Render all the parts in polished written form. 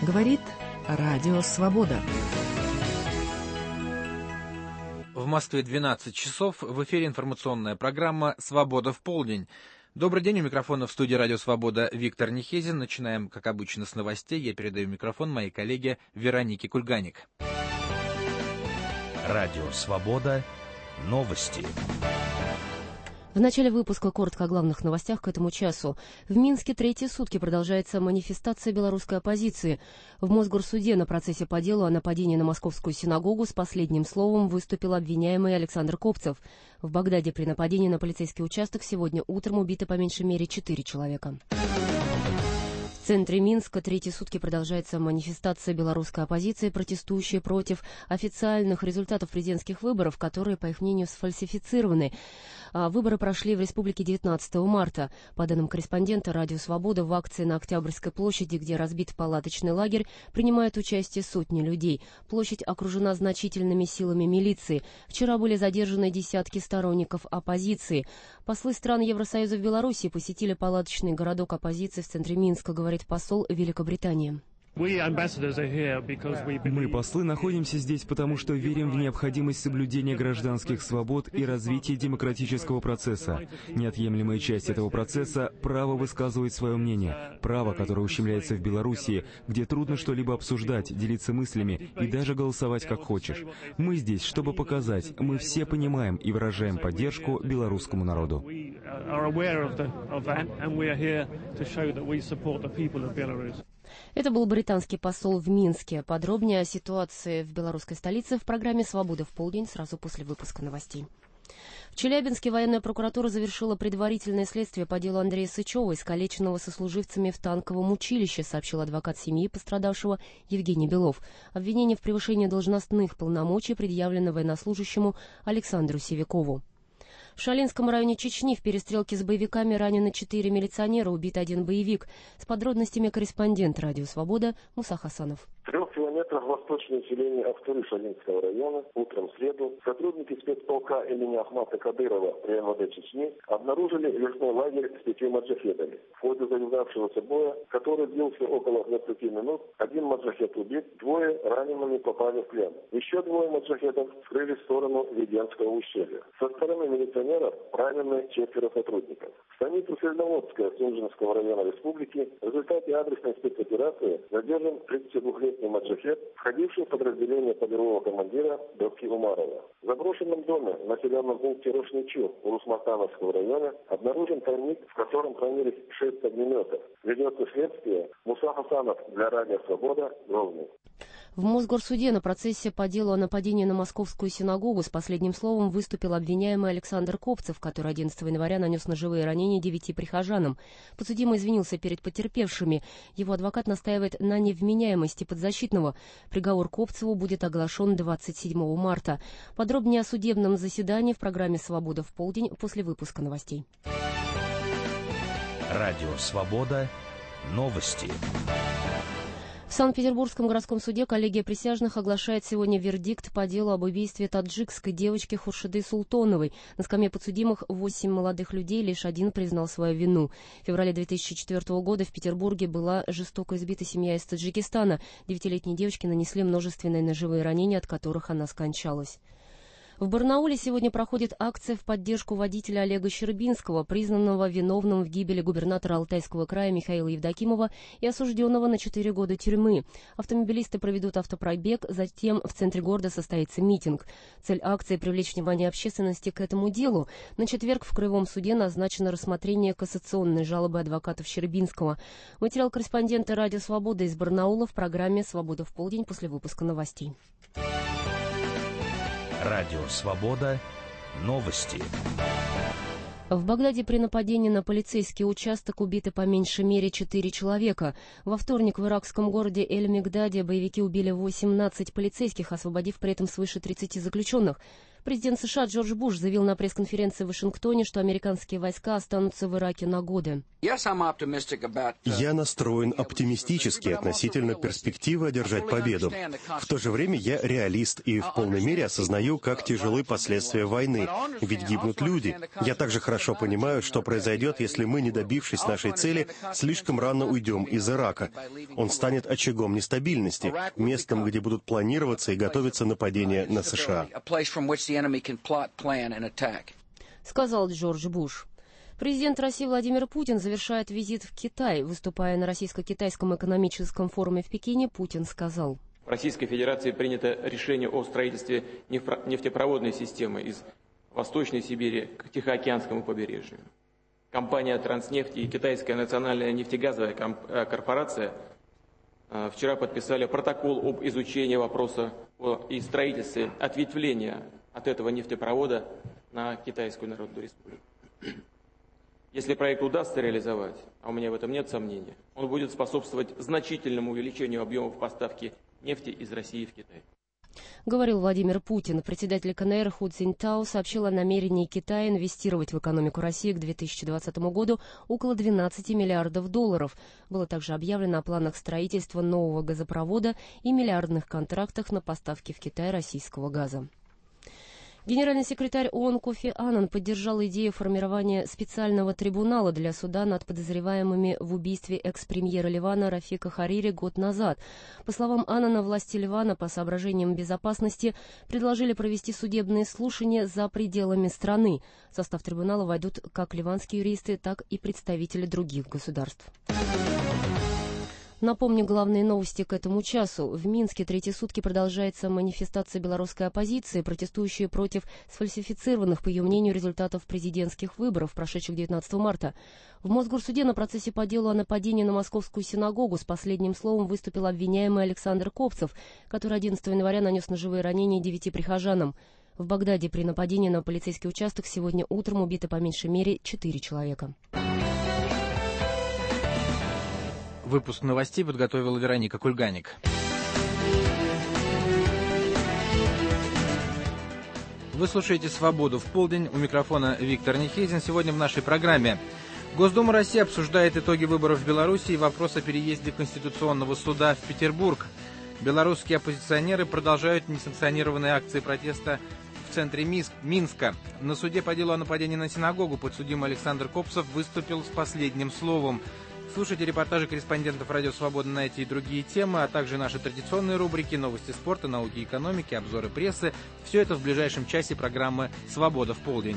Говорит Радио Свобода. В Москве 12 часов. В эфире информационная программа «Свобода в полдень». Добрый день, у микрофона в студии «Радио Свобода» Виктор Нехезин. Начинаем, как обычно, с новостей. Я передаю микрофон моей коллеге Веронике Кульганик. Радио Свобода. Новости. В начале выпуска коротко о главных новостях к этому часу. В Минске третьи сутки продолжается манифестация белорусской оппозиции. В Мосгорсуде на процессе по делу о нападении на Московскую синагогу с последним словом выступил обвиняемый Александр Копцев. В Багдаде при нападении на полицейский участок сегодня утром убиты по меньшей мере 4 человека. В центре Минска третьи сутки продолжается манифестация белорусской оппозиции, протестующей против официальных результатов президентских выборов, которые, по их мнению, сфальсифицированы. Выборы прошли в республике 19 марта. По данным корреспондента «Радио Свобода», в акции на Октябрьской площади, где разбит палаточный лагерь, принимают участие сотни людей. Площадь окружена значительными силами милиции. Вчера были задержаны десятки сторонников оппозиции. Послы стран Евросоюза в Беларуси посетили палаточный городок оппозиции в центре Минска, говорит посол Великобритании. Мы, послы, находимся здесь, потому что верим в необходимость соблюдения гражданских свобод и развития демократического процесса. Неотъемлемая часть этого процесса – право высказывать свое мнение, право, которое ущемляется в Белоруссии, где трудно что-либо обсуждать, делиться мыслями и даже голосовать как хочешь. Мы здесь, чтобы показать, мы все понимаем и выражаем поддержку белорусскому народу. Это был британский посол в Минске. Подробнее о ситуации в белорусской столице в программе «Свобода в полдень» сразу после выпуска новостей. В Челябинске военная прокуратура завершила предварительное следствие по делу Андрея Сычева, искалеченного сослуживцами в танковом училище, сообщил адвокат семьи пострадавшего Евгений Белов. Обвинение в превышении должностных полномочий предъявлено военнослужащему Александру Севякову. В Шалинском районе Чечни в перестрелке с боевиками ранены 4 милиционера, убит 1 боевик. С подробностями корреспондент «Радио Свобода» Муса Хасанов. В 3 километрах восточной селения Ахтыры Шалинского района утром в среду сотрудники спецполка имени Ахмата Кадырова при МВД Чечни обнаружили лесной лагерь с 5 маджахедами. В ходе завязавшегося боя, который длился около 20 минут, 1 маджахед убит, 2 ранеными попали в плен. Еще 2 маджахедов скрылись в сторону Веденского ущелья. Со стороны милиционеров ранены 4 сотрудников. В станицу Сельноводская Сунжинского района республики в результате адресной спецоперации задержан 32-летний маджахед, входивший в подразделение полевого командира Доски Умарова. В заброшенном доме в населенном пункте Рошничу у Русматановского района обнаружен тайник, в котором хранились 6 огнеметов. Ведется следствие. Муса Хасанов для Радио Свобода, Грозный. В Мосгорсуде на процессе по делу о нападении на Московскую синагогу с последним словом выступил обвиняемый Александр Копцев, который 11 января нанес ножевые ранения 9 прихожанам. Подсудимый извинился перед потерпевшими. Его адвокат настаивает на невменяемости подзащитного. Приговор Копцеву будет оглашен 27 марта. Подробнее о судебном заседании в программе «Свобода в полдень» после выпуска новостей. Радио Свобода. Новости. В Санкт-Петербургском городском суде коллегия присяжных оглашает сегодня вердикт по делу об убийстве таджикской девочки Хуршиды Султоновой. На скамье подсудимых 8 молодых людей, лишь 1 признал свою вину. В феврале 2004 года в Петербурге была жестоко избита семья из Таджикистана. 9-летней девочке нанесли множественные ножевые ранения, от которых она скончалась. В Барнауле сегодня проходит акция в поддержку водителя Олега Щербинского, признанного виновным в гибели губернатора Алтайского края Михаила Евдокимова и осужденного на 4 года тюрьмы. Автомобилисты проведут автопробег, затем в центре города состоится митинг. Цель акции – привлечь внимание общественности к этому делу. На четверг в Краевом суде назначено рассмотрение кассационной жалобы адвокатов Щербинского. Материал корреспондента «Радио Свобода» из Барнаула в программе «Свобода в полдень» после выпуска новостей. Радио Свобода. Новости. В Багдаде при нападении на полицейский участок убиты по меньшей мере 4 человека. Во вторник в иракском городе Эль-Мигдаде боевики убили 18 полицейских, освободив при этом свыше 30 заключенных. Президент США Джордж Буш заявил на пресс-конференции в Вашингтоне, что американские войска останутся в Ираке на годы. Я настроен оптимистически относительно перспективы одержать победу. В то же время я реалист и в полной мере осознаю, как тяжелы последствия войны, ведь гибнут люди. Я также хорошо понимаю, что произойдет, если мы, не добившись нашей цели, слишком рано уйдем из Ирака. Он станет очагом нестабильности, местом, где будут планироваться и готовиться нападения на США. Сказал Джордж Буш. Президент России Владимир Путин завершает визит в Китай. Выступая на Российско-Китайском экономическом форуме в Пекине, Путин сказал: В Российской Федерации принято решение о строительстве нефтепроводной системы из Восточной Сибири к Тихоокеанскому побережью. Компания «Транснефть» и Китайская национальная нефтегазовая корпорация вчера подписали протокол об изучении вопроса и строительстве ответвления от этого нефтепровода на Китайскую Народную Республику. Если проект удастся реализовать, а у меня в этом нет сомнений, он будет способствовать значительному увеличению объемов поставки нефти из России в Китай. Говорил Владимир Путин. Председатель КНР Ху Цзиньтао сообщил о намерении Китая инвестировать в экономику России к 2020 году около 12 миллиардов долларов. Было также объявлено о планах строительства нового газопровода и миллиардных контрактах на поставки в Китай российского газа. Генеральный секретарь ООН Кофи Аннан поддержал идею формирования специального трибунала для суда над подозреваемыми в убийстве экс-премьера Ливана Рафика Харири год назад. По словам Аннана, власти Ливана по соображениям безопасности предложили провести судебные слушания за пределами страны. В состав трибунала войдут как ливанские юристы, так и представители других государств. Напомню главные новости к этому часу. В Минске третьи сутки продолжается манифестация белорусской оппозиции, протестующие против сфальсифицированных, по ее мнению, результатов президентских выборов, прошедших 19 марта. В Мосгорсуде на процессе по делу о нападении на Московскую синагогу с последним словом выступил обвиняемый Александр Копцев, который 11 января нанес ножевые ранения 9 прихожанам. В Багдаде при нападении на полицейский участок сегодня утром убито по меньшей мере 4 человека. Выпуск новостей подготовила Вероника Кульганик. Вы слушаете «Свободу в полдень». У микрофона Виктор Нихезин. Сегодня в нашей программе. Госдума России обсуждает итоги выборов в Беларуси и вопрос о переезде Конституционного суда в Петербург. Белорусские оппозиционеры продолжают несанкционированные акции протеста в центре Минска. На суде по делу о нападении на синагогу подсудимый Александр Копцев выступил с последним словом. Слушайте репортажи корреспондентов «Радио Свобода» на эти и другие темы, а также наши традиционные рубрики «Новости спорта», «Науки и экономики», «Обзоры прессы». Все это в ближайшем часе программы «Свобода в полдень».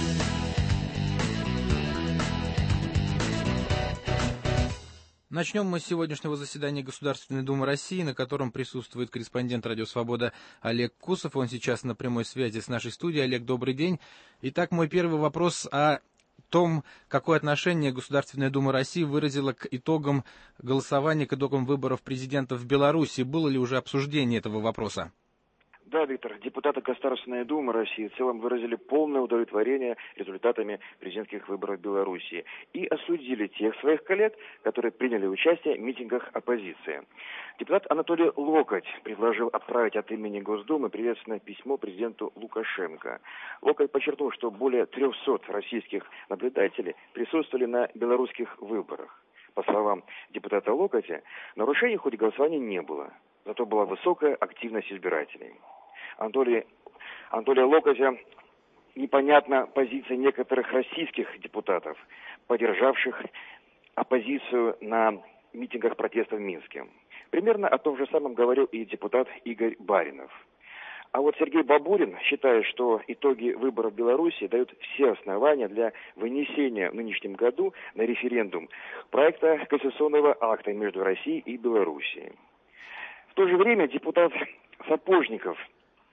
Начнем мы с сегодняшнего заседания Государственной Думы России, на котором присутствует корреспондент «Радио Свобода» Олег Кусов. Он сейчас на прямой связи с нашей студией. Олег, добрый день. Итак, мой первый вопрос о том, какое отношение Государственная Дума России выразила к итогам голосования, к итогам выборов президента в Беларуси. Было ли уже обсуждение этого вопроса? Да, Виктор, депутаты Государственной Думы России в целом выразили полное удовлетворение результатами президентских выборов в Беларуси и осудили тех своих коллег, которые приняли участие в митингах оппозиции. Депутат Анатолий Локоть предложил отправить от имени Госдумы приветственное письмо президенту Лукашенко. Локоть подчеркнул, что более 300 российских наблюдателей присутствовали на белорусских выборах. По словам депутата Локотя, нарушений в ходе голосования не было, зато была высокая активность избирателей. Анатолия Локотя непонятна позиция некоторых российских депутатов, поддержавших оппозицию на митингах протеста в Минске. Примерно о том же самом говорил и депутат Игорь Баринов. А вот Сергей Бабурин считает, что итоги выборов в Беларуси дают все основания для вынесения в нынешнем году на референдум проекта конституционного акта между Россией и Белоруссией. В то же время депутат Сапожников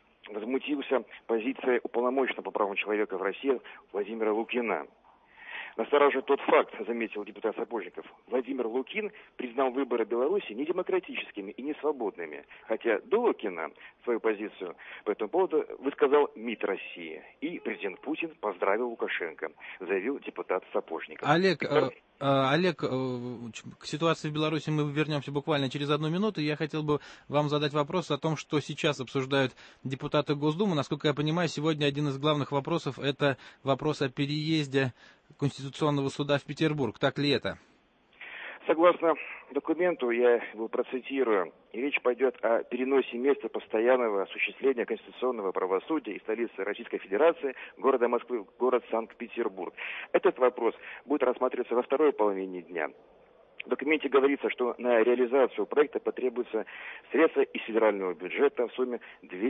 возмутился позицией уполномоченного по правам человека в России Владимира Лукина. Настораживает тот факт, заметил депутат Сапожников. Владимир Лукин признал выборы Беларуси недемократическими и несвободными, хотя до Лукина свою позицию по этому поводу высказал МИД России. И президент Путин поздравил Лукашенко, заявил депутат Сапожников. Олег, к ситуации в Беларуси мы вернемся буквально через 1 минуту. Я хотел бы вам задать вопрос о том, что сейчас обсуждают депутаты Госдумы. Насколько я понимаю, сегодня один из главных вопросов – это вопрос о переезде Конституционного суда в Петербург. Так ли это? Согласно документу, я его процитирую, речь пойдет о переносе места постоянного осуществления конституционного правосудия из столицы Российской Федерации, города Москвы, в город Санкт-Петербург. Этот вопрос будет рассматриваться во второй половине дня. В документе говорится, что на реализацию проекта потребуются средства из федерального бюджета в сумме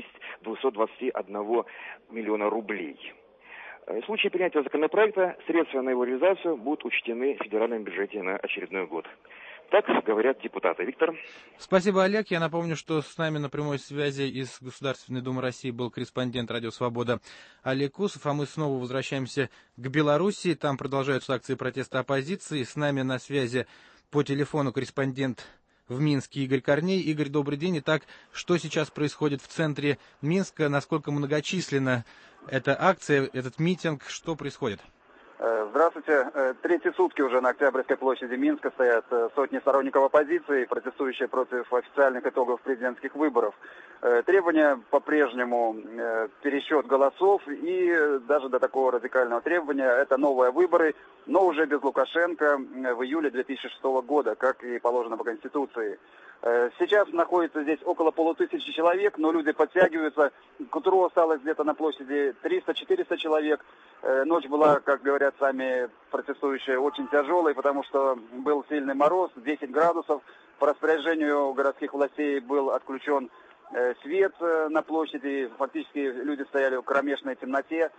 221 миллиона рублей. В случае принятия законопроекта средства на его реализацию будут учтены в федеральном бюджете на очередной год. Так говорят депутаты. Виктор. Спасибо, Олег. Я напомню, что с нами на прямой связи из Государственной Думы России был корреспондент «Радио Свобода» Олег Кусов. А мы снова возвращаемся к Белоруссии. Там продолжаются акции протеста оппозиции. С нами на связи по телефону корреспондент в Минске Игорь Корней. Игорь, добрый день. Итак, что сейчас происходит в центре Минска? Насколько многочисленна эта акция, этот митинг? Что происходит? Здравствуйте. Третьи сутки уже на Октябрьской площади Минска стоят сотни сторонников оппозиции, протестующие против официальных итогов президентских выборов. Требования по-прежнему пересчет голосов и даже до такого радикального требования – это новые выборы, но уже без Лукашенко в июле 2006 года, как и положено по Конституции. Сейчас находится здесь около 500 человек, но люди подтягиваются. К утру осталось где-то на площади 300-400 человек. Ночь была, как говорят сами протестующие, очень тяжелой, потому что был сильный мороз, 10 градусов. По распоряжению городских властей был отключен свет на площади. Фактически люди стояли в кромешной темноте.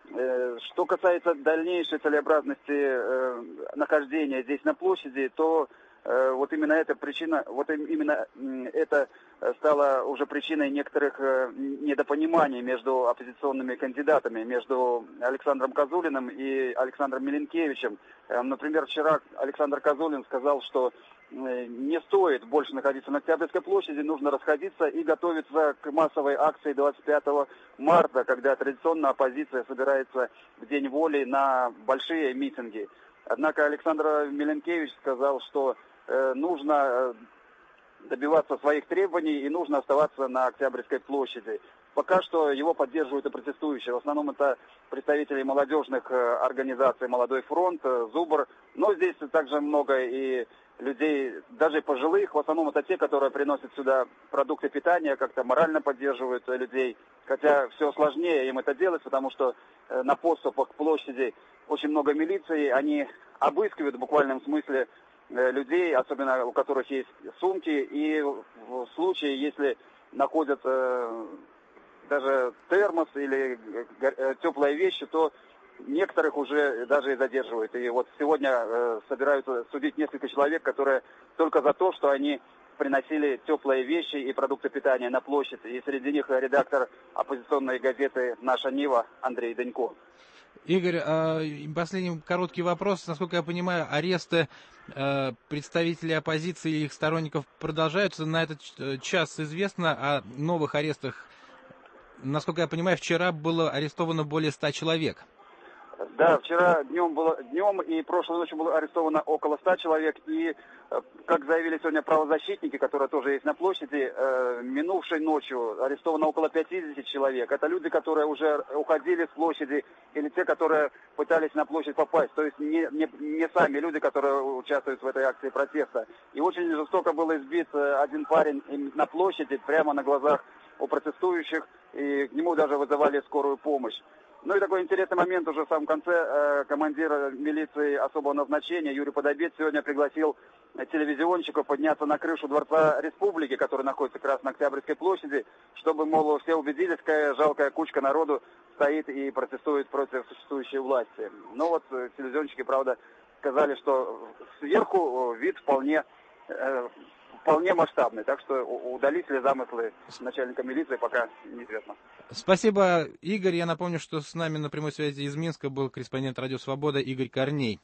Что касается дальнейшей целесообразности нахождения здесь на площади, то вот именно эта причина, именно это стало уже причиной некоторых недопониманий между оппозиционными кандидатами, между Александром Козулиным и Александром Миленкевичем. Например, вчера Александр Козулин сказал, что не стоит больше находиться на Октябрьской площади, нужно расходиться и готовиться к массовой акции 25 марта, когда традиционно оппозиция собирается в День воли на большие митинги. Однако Александр Миленкевич сказал, что нужно добиваться своих требований и нужно оставаться на Октябрьской площади. Пока что его поддерживают и протестующие. В основном это представители молодежных организаций «Молодой фронт», «Зубр». Но здесь также много и людей, даже пожилых. В основном это те, которые приносят сюда продукты питания, как-то морально поддерживают людей. Хотя все сложнее им это делать, потому что на подступах к площади очень много милиции. Они обыскивают в буквальном смысле людей, особенно у которых есть сумки. И в случае, если находят даже термос или теплые вещи, то некоторых уже даже и задерживают. И вот сегодня собираются судить несколько человек, которые только за то, что они приносили теплые вещи и продукты питания на площадь. И среди них редактор оппозиционной газеты «Наша Нива» Андрей Данько. Игорь, последний короткий вопрос. Насколько я понимаю, аресты представителей оппозиции и их сторонников продолжаются. На этот час известно о новых арестах. Насколько я понимаю, вчера было арестовано более 100 человек. Да, вчера днем и прошлой ночью было арестовано около 100 человек. И, как заявили сегодня правозащитники, которые тоже есть на площади, минувшей ночью арестовано около 50 человек. Это люди, которые уже уходили с площади, или те, которые пытались на площадь попасть. То есть не сами люди, которые участвуют в этой акции протеста. И очень жестоко был избит один парень на площади, прямо на глазах у протестующих, и к нему даже вызывали скорую помощь. Ну и такой интересный момент уже в самом конце. Командир милиции особого назначения Юрий Подобец сегодня пригласил телевизионщиков подняться на крышу Дворца Республики, который находится как раз на Октябрьской площади, чтобы, мол, все убедились, какая жалкая кучка народу стоит и протестует против существующей власти. Но вот телевизионщики, правда, сказали, что сверху вид вполне вполне масштабный. Так что удались ли замыслы начальника милиции, пока неизвестно. Спасибо, Игорь. Я напомню, что с нами на прямой связи из Минска был корреспондент «Радио Свобода» Игорь Корней.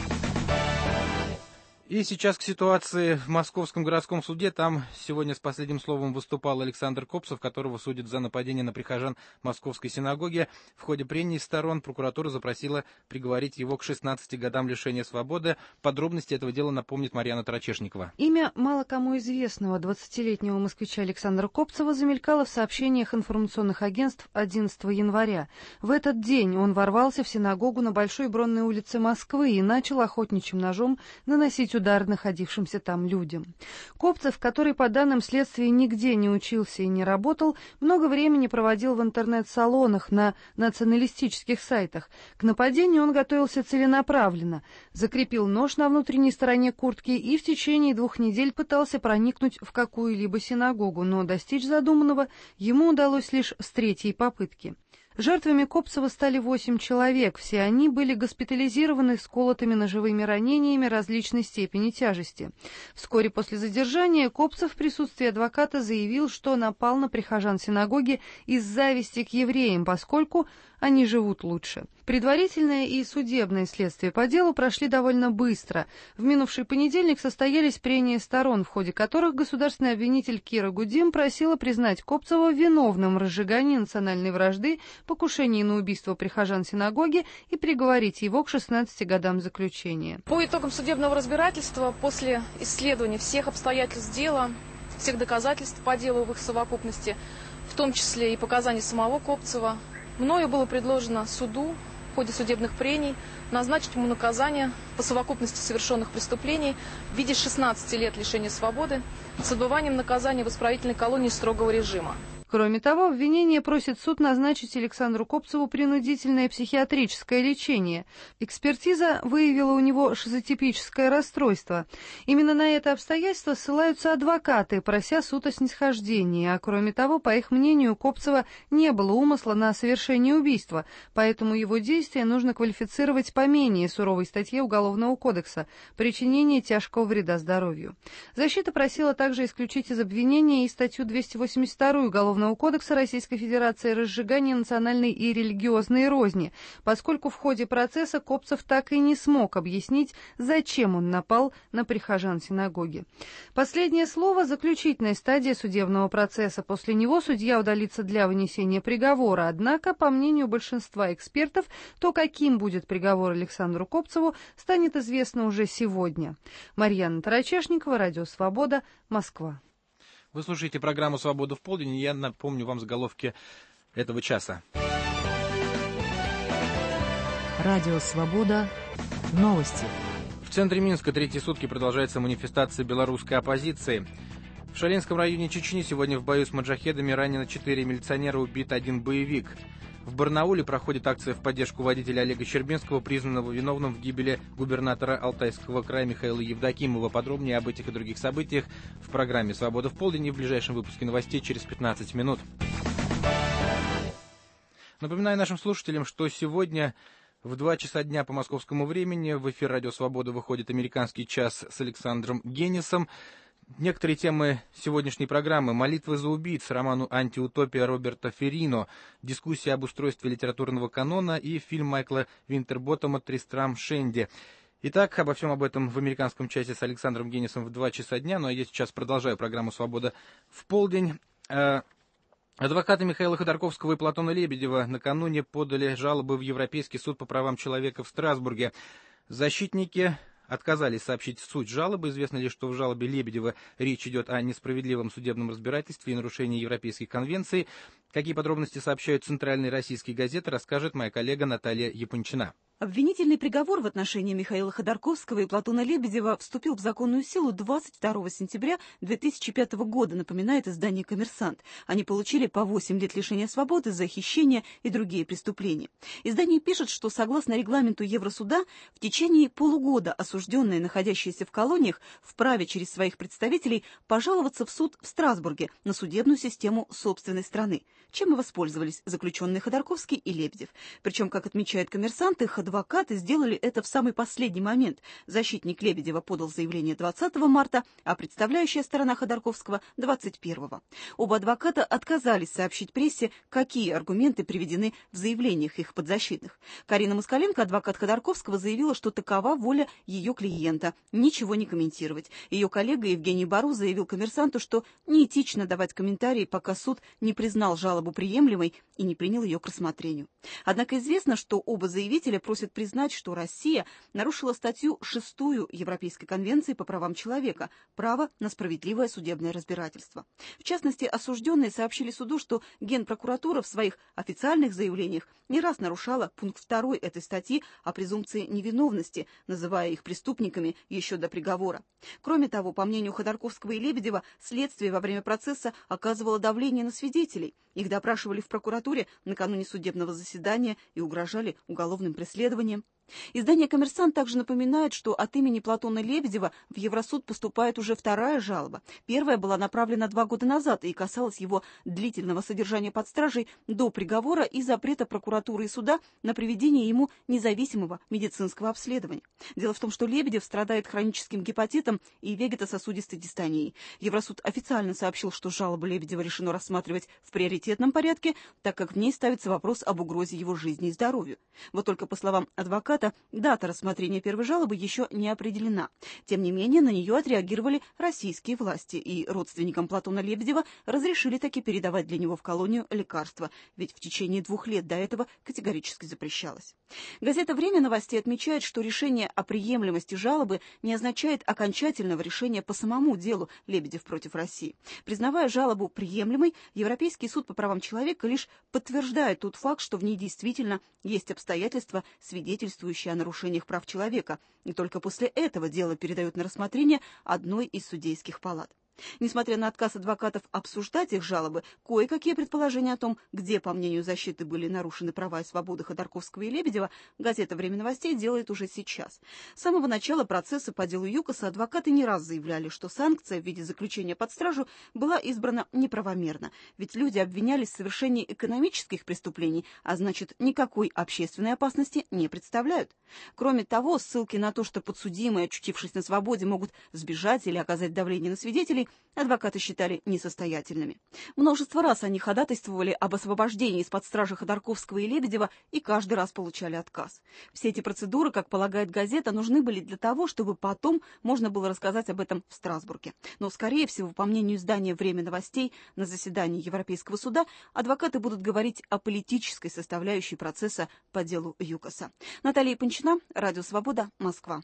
И сейчас к ситуации в Московском городском суде. Там сегодня с последним словом выступал Александр Копцев, которого судят за нападение на прихожан Московской синагоги. В ходе прений сторон прокуратура запросила приговорить его к 16 годам лишения свободы. Подробности этого дела напомнит Марьяна Тарачешникова. Имя мало кому известного 20-летнего москвича Александра Копцева замелькало в сообщениях информационных агентств 11 января. В этот день он ворвался в синагогу на Большой Бронной улице Москвы и начал охотничьим ножом наносить удар находившимся там людям. Копцев, который по данным следствия нигде не учился и не работал, много времени проводил в интернет-салонах на националистических сайтах. К нападению он готовился целенаправленно, закрепил нож на внутренней стороне куртки и в течение 2 недель пытался проникнуть в какую-либо синагогу, но достичь задуманного ему удалось лишь с 3-й попытки. Жертвами Копцева стали 8 человек. Все они были госпитализированы с колотыми ножевыми ранениями различной степени тяжести. Вскоре после задержания Копцев в присутствии адвоката заявил, что напал на прихожан синагоги из зависти к евреям, поскольку они живут лучше. Предварительное и судебное следствие по делу прошли довольно быстро. В минувший понедельник состоялись прения сторон, в ходе которых государственный обвинитель Кира Гудим просила признать Копцева виновным в разжигании национальной вражды, покушении на убийство прихожан синагоги и приговорить его к 16 годам заключения. По итогам судебного разбирательства, после исследования всех обстоятельств дела, всех доказательств по делу в их совокупности, в том числе и показаний самого Копцева, мною было предложено суду в ходе судебных прений назначить ему наказание по совокупности совершенных преступлений в виде 16 лет лишения свободы с отбыванием наказания в исправительной колонии строгого режима. Кроме того, обвинение просит суд назначить Александру Копцеву принудительное психиатрическое лечение. Экспертиза выявила у него шизотипическое расстройство. Именно на это обстоятельство ссылаются адвокаты, прося суд о снисхождении. А кроме того, по их мнению, у Копцева не было умысла на совершение убийства, поэтому его действия нужно квалифицировать по менее суровой статье Уголовного кодекса «Причинение тяжкого вреда здоровью». Защита просила также исключить из обвинения и статью 282 Уголовного кодекса Российской Федерации «Разжигание национальной и религиозной розни», поскольку в ходе процесса Копцев так и не смог объяснить, зачем он напал на прихожан синагоги. Последнее слово – заключительная стадия судебного процесса. После него судья удалится для вынесения приговора. Однако, по мнению большинства экспертов, то, каким будет приговор Александру Копцеву, станет известно уже сегодня. Марьяна Тарачешникова, Радио Свобода, Москва. Вы слушаете программу «Свобода в полдень», и я напомню вам заголовки этого часа. Радио «Свобода». Новости. В центре Минска 3-й сутки продолжается манифестация белорусской оппозиции. В Шаленском районе Чечни сегодня в бою с маджахедами ранено 4 милиционера, убит 1 боевик. В Барнауле проходит акция в поддержку водителя Олега Щербинского, признанного виновным в гибели губернатора Алтайского края Михаила Евдокимова. Подробнее об этих и других событиях в программе «Свобода в полдень» и в ближайшем выпуске новостей через 15 минут. Напоминаю нашим слушателям, что сегодня в 2 часа дня по московскому времени в эфир «Радио Свобода» выходит «Американский час» с Александром Генисом. Некоторые темы сегодняшней программы: молитвы за убийц, роману «Антиутопия» Роберта Феррино, дискуссия об устройстве литературного канона и фильм Майкла Винтерботтома «Тристрам Шенди». Итак, обо всем об этом в «Американском часе» с Александром Генисом в 2 часа дня. Ну а я сейчас продолжаю программу «Свобода в полдень». Адвокаты Михаила Ходорковского и Платона Лебедева накануне подали жалобы в Европейский суд по правам человека в Страсбурге. Защитники отказались сообщить суть жалобы. Известно лишь, что в жалобе Лебедева речь идет о несправедливом судебном разбирательстве и нарушении европейских конвенций. Какие подробности сообщают центральные российские газеты, расскажет моя коллега Наталья Япончина. Обвинительный приговор в отношении Михаила Ходорковского и Платона Лебедева вступил в законную силу 22 сентября 2005 года, напоминает издание «Коммерсант». Они получили по 8 лет лишения свободы за хищение и другие преступления. Издание пишет, что согласно регламенту Евросуда в течение полугода осужденные, находящиеся в колониях, вправе через своих представителей пожаловаться в суд в Страсбурге на судебную систему собственной страны, чем и воспользовались заключенные Ходорковский и Лебедев. Причем, как отмечает «Коммерсант», их адвокаты сделали это в самый последний момент. Защитник Лебедева подал заявление 20 марта, а представляющая сторона Ходорковского – 21-го. Оба адвоката отказались сообщить прессе, какие аргументы приведены в заявлениях их подзащитных. Карина Москаленко, адвокат Ходорковского, заявила, что такова воля ее клиента – ничего не комментировать. Ее коллега Евгений Бару заявил «Коммерсанту», что неэтично давать комментарии, пока суд не признал жалобу приемлемой и не принял ее к рассмотрению. Однако известно, что оба заявителя просят признать, что Россия нарушила статью 6 Европейской конвенции по правам человека «Право на справедливое судебное разбирательство». В частности, осужденные сообщили суду, что Генпрокуратура в своих официальных заявлениях не раз нарушала пункт 2 этой статьи о презумпции невиновности, называя их преступниками еще до приговора. Кроме того, по мнению Ходорковского и Лебедева, следствие во время процесса оказывало давление на свидетелей. Их допрашивали в прокуратуре накануне судебного заседания и угрожали уголовным преследованием. Издание «Коммерсант» также напоминает, что от имени Платона Лебедева в Евросуд поступает уже вторая жалоба. Первая была направлена 2 года назад и касалась его длительного содержания под стражей до приговора и запрета прокуратуры и суда на проведение ему независимого медицинского обследования. Дело в том, что Лебедев страдает хроническим гепатитом и вегетососудистой дистонией. Евросуд официально сообщил, что жалобу Лебедева решено рассматривать в приоритетном порядке, так как в ней ставится вопрос об угрозе его жизни и здоровью. Вот только, по словам адвоката, дата рассмотрения первой жалобы еще не определена. Тем не менее, на нее отреагировали российские власти, и родственникам Платона Лебедева разрешили таки передавать для него в колонию лекарства, ведь в течение 2 лет до этого категорически запрещалось. Газета «Время новостей» отмечает, что решение о приемлемости жалобы не означает окончательного решения по самому делу Лебедев против России. Признавая жалобу приемлемой, Европейский суд по правам человека лишь подтверждает тот факт, что в ней действительно есть обстоятельства, свидетельствующие о нарушениях прав человека, и только после этого дело передают на рассмотрение одной из судейских палат. Несмотря на отказ адвокатов обсуждать их жалобы, кое-какие предположения о том, где, по мнению защиты, были нарушены права и свободы Ходорковского и Лебедева, газета «Время новостей» делает уже сейчас. С самого начала процесса по делу ЮКОСа адвокаты не раз заявляли, что санкция в виде заключения под стражу была избрана неправомерно, ведь люди обвинялись в совершении экономических преступлений, а значит, никакой общественной опасности не представляют. Кроме того, ссылки на то, что подсудимые, очутившись на свободе, могут сбежать или оказать давление на свидетелей, адвокаты считали несостоятельными. Множество раз они ходатайствовали об освобождении из-под стражи Ходорковского и Лебедева и каждый раз получали отказ. Все эти процедуры, как полагает газета, нужны были для того, чтобы потом можно было рассказать об этом в Страсбурге. Но, скорее всего, по мнению издания «Время новостей», на заседании Европейского суда адвокаты будут говорить о политической составляющей процесса по делу ЮКОСа. Наталья Панчина, Радио Свобода, Москва.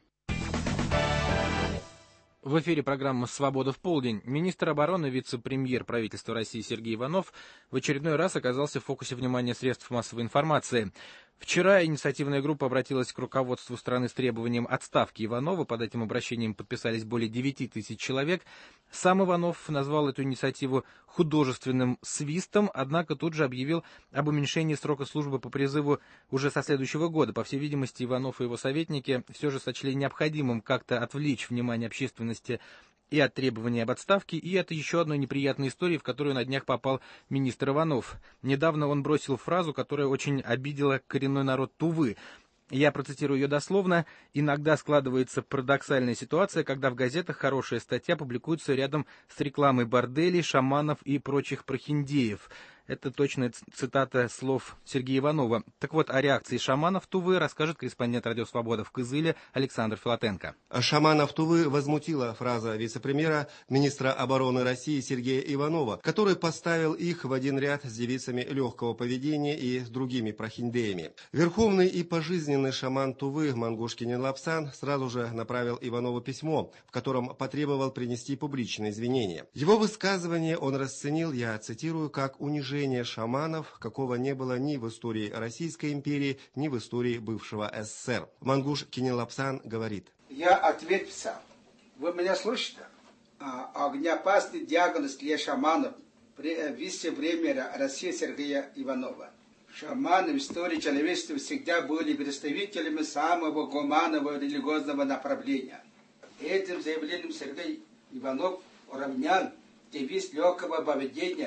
В эфире программа «Свобода в полдень». Министр обороны, вице-премьер правительства России Сергей Иванов в очередной раз оказался в фокусе внимания средств массовой информации. Вчера инициативная группа обратилась к руководству страны с требованием отставки Иванова. Под этим обращением подписались более 9 тысяч человек. Сам Иванов назвал эту инициативу художественным свистом, однако тут же объявил об уменьшении срока службы по призыву уже со следующего года. По всей видимости, Иванов и его советники все же сочли необходимым как-то отвлечь внимание общественности и от требований об отставке, и от еще одной неприятной истории, в которую на днях попал министр Иванов. Недавно он бросил фразу, которая очень обидела коренной народ Тувы. Я процитирую ее дословно. «Иногда складывается парадоксальная ситуация, когда в газетах хорошая статья публикуется рядом с рекламой борделей, шаманов и прочих прохиндеев». Это точная цитата слов Сергея Иванова. Так вот, о реакции шаманов Тувы расскажет корреспондент «Радио Свобода» в Кызыле Александр Филатенко. Шаманов Тувы возмутила фраза вице-премьера, министра обороны России Сергея Иванова, который поставил их в один ряд с девицами легкого поведения и с другими прохиндеями. Верховный и пожизненный шаман Тувы Мангуш Кинелапсан сразу же направил Иванову письмо, в котором потребовал принести публичные извинения. Его высказывание он расценил, я цитирую, как унижение шаманов, какого не было ни в истории Российской империи, ни в истории бывшего СССР. Мангуш Кинелапсан говорит. Я ответил. Вы меня слышите? Огнеопасный диагноз для шаманов вице-премьера России Сергея Иванова. Шаманы в истории человечества всегда были представителями самого гуманного религиозного направления. Этим заявлением Сергей Иванов уравнял девиз легкого поведения.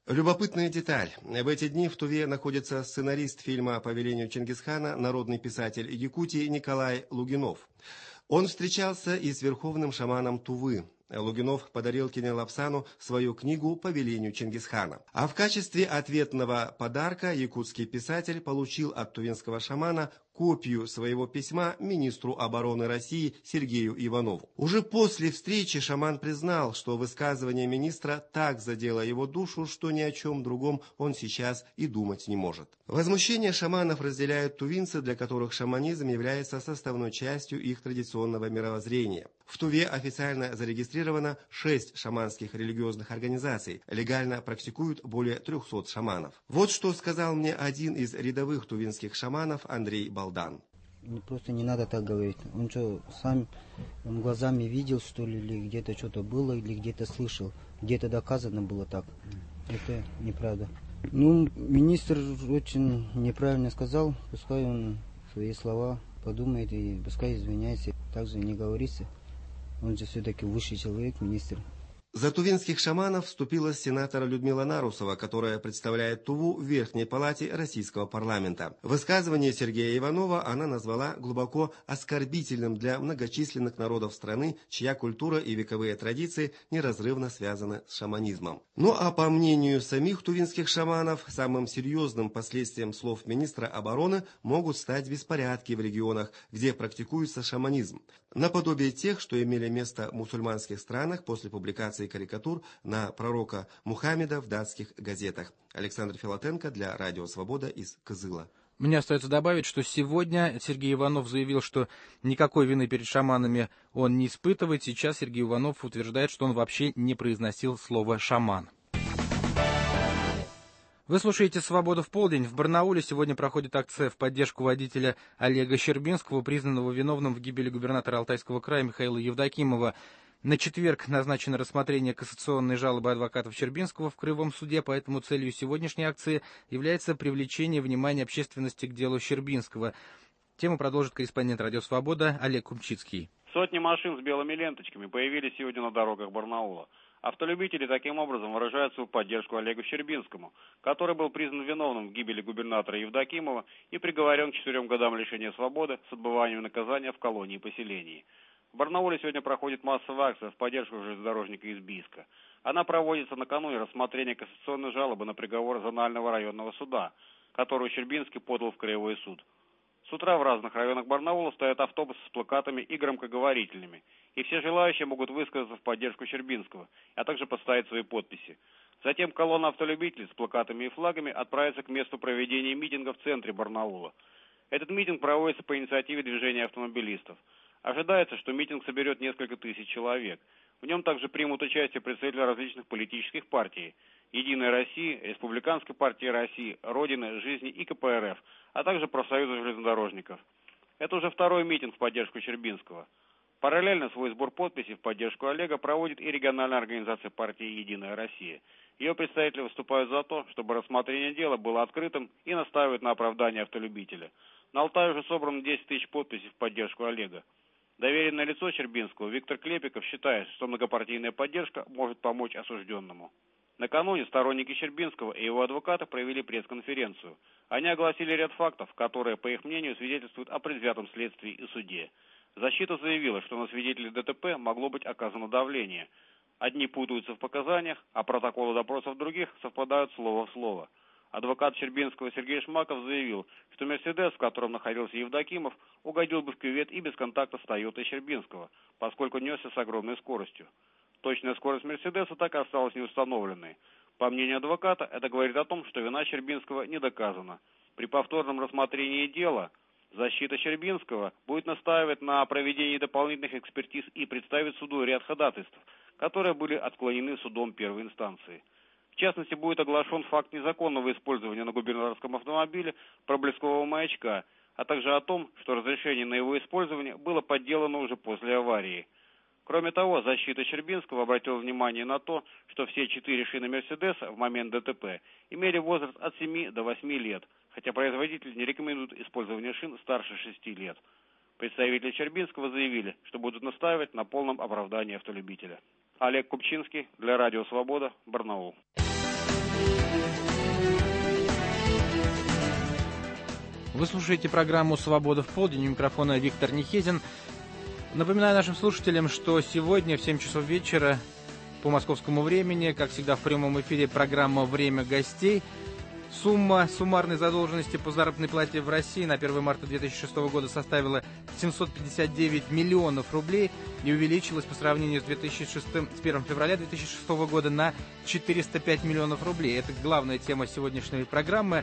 Любопытная деталь. В эти дни в Туве находится сценарист фильма «По велению Чингисхана», народный писатель Якутии Николай Лугинов. Он встречался и с верховным шаманом Тувы. Лугинов подарил Кинелапсану свою книгу «По велению Чингисхана». А в качестве ответного подарка якутский писатель получил от тувинского шамана копию своего письма министру обороны России Сергею Иванову. Уже после встречи шаман признал, что высказывание министра так задело его душу, что ни о чем другом он сейчас и думать не может. Возмущение шаманов разделяют тувинцы, для которых шаманизм является составной частью их традиционного мировоззрения. В Туве официально зарегистрировано 6 шаманских религиозных организаций. Легально практикуют более 300 шаманов. Вот что сказал мне один из рядовых тувинских шаманов Андрей Балдан. Просто не надо так говорить. Он что, сам глазами видел, что ли, или где-то что-то было, или где-то слышал. Где-то доказано было так. Это неправда. Министр очень неправильно сказал. Пускай он свои слова подумает и пускай извиняется. Также не говорится. Он же все-таки высший человек, министр. За тувинских шаманов вступилась сенатор Людмила Нарусова, которая представляет Туву в Верхней палате российского парламента. Высказывание Сергея Иванова она назвала глубоко оскорбительным для многочисленных народов страны, чья культура и вековые традиции неразрывно связаны с шаманизмом. Ну а по мнению самих тувинских шаманов, самым серьезным последствием слов министра обороны могут стать беспорядки в регионах, где практикуется шаманизм, наподобие тех, что имели место в мусульманских странах после публикации карикатур на пророка Мухаммеда в датских газетах. Александр Филатенко для Радио Свобода из Кызыла. Мне остается добавить, что сегодня Сергей Иванов заявил, что никакой вины перед шаманами он не испытывает. Сейчас Сергей Иванов утверждает, что он вообще не произносил слово «шаман». Вы слушаете «Свобода в полдень». В Барнауле сегодня проходит акция в поддержку водителя Олега Щербинского, признанного виновным в гибели губернатора Алтайского края Михаила Евдокимова. На четверг назначено рассмотрение кассационной жалобы адвокатов Щербинского в Краевом суде, поэтому целью сегодняшней акции является привлечение внимания общественности к делу Щербинского. Тему продолжит корреспондент «Радио Свобода» Олег Кумчицкий. Сотни машин с белыми ленточками появились сегодня на дорогах Барнаула. Автолюбители таким образом выражают свою поддержку Олегу Щербинскому, который был признан виновным в гибели губернатора Евдокимова и приговорен к 4 годам лишения свободы с отбыванием наказания в колонии поселении. В Барнауле сегодня проходит массовая акция в поддержку железнодорожника из Бийска. Она проводится накануне рассмотрения кассационной жалобы на приговор Зонального районного суда, которую Щербинский подал в Краевой суд. С утра в разных районах Барнаула стоят автобусы с плакатами и громкоговорителями, и все желающие могут высказаться в поддержку Щербинского, а также поставить свои подписи. Затем колонна автолюбителей с плакатами и флагами отправится к месту проведения митинга в центре Барнаула. Этот митинг проводится по инициативе движения автомобилистов. Ожидается, что митинг соберет несколько тысяч человек. В нем также примут участие представители различных политических партий: «Единой России», Республиканской партии России, Родины, Жизни и КПРФ, а также профсоюза железнодорожников. Это уже второй митинг в поддержку Щербинского. Параллельно свой сбор подписей в поддержку Олега проводит и региональная организация партии «Единая Россия». Ее представители выступают за то, чтобы рассмотрение дела было открытым, и настаивают на оправдании автолюбителя. На Алтае уже собрано 10 тысяч подписей в поддержку Олега. Доверенное лицо Щербинского Виктор Клепиков считает, что многопартийная поддержка может помочь осужденному. Накануне сторонники Щербинского и его адвокаты провели пресс-конференцию. Они огласили ряд фактов, которые, по их мнению, свидетельствуют о предвзятом следствии и суде. Защита заявила, что на свидетелей ДТП могло быть оказано давление. Одни путаются в показаниях, а протоколы допросов других совпадают слово в слово. Адвокат Щербинского Сергей Шмаков заявил, что «Мерседес», в котором находился Евдокимов, угодил бы в кювет и без контакта с Тойотой Щербинского, поскольку несся с огромной скоростью. Точная скорость «Мерседеса» так и осталась неустановленной. По мнению адвоката, это говорит о том, что вина Щербинского не доказана. При повторном рассмотрении дела защита Щербинского будет настаивать на проведении дополнительных экспертиз и представить суду ряд ходатайств, которые были отклонены судом первой инстанции. В частности, будет оглашен факт незаконного использования на губернаторском автомобиле проблескового маячка, а также о том, что разрешение на его использование было подделано уже после аварии. Кроме того, защита Щербинского обратила внимание на то, что все 4 шины «Мерседеса» в момент ДТП имели возраст от 7 до 8 лет, хотя производитель не рекомендует использование шин старше 6 лет. Представители Щербинского заявили, что будут настаивать на полном оправдании автолюбителя. Олег Купчинский для Радио Свобода, Барнаул. Вы слушаете программу «Свобода в полдень». У микрофона Виктор Нихезин. Напоминаю нашим слушателям, что сегодня в 7 часов вечера по московскому времени, как всегда в прямом эфире, программа «Время гостей». Сумма суммарной задолженности по заработной плате в России на 1 марта 2006 года составила 759 миллионов рублей и увеличилась по сравнению с 1 февраля 2006 года на 405 миллионов рублей. Это главная тема сегодняшней программы.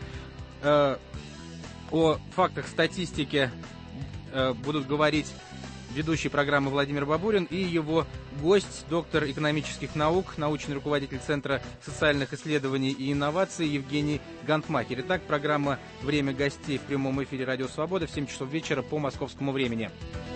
О фактах статистики будут говорить ведущий программы Владимир Бабурин и его гость, доктор экономических наук, научный руководитель Центра социальных исследований и инноваций Евгений Гантмахер. Итак, программа «Время гостей» в прямом эфире «Радио Свобода» в 7 часов вечера по московскому времени.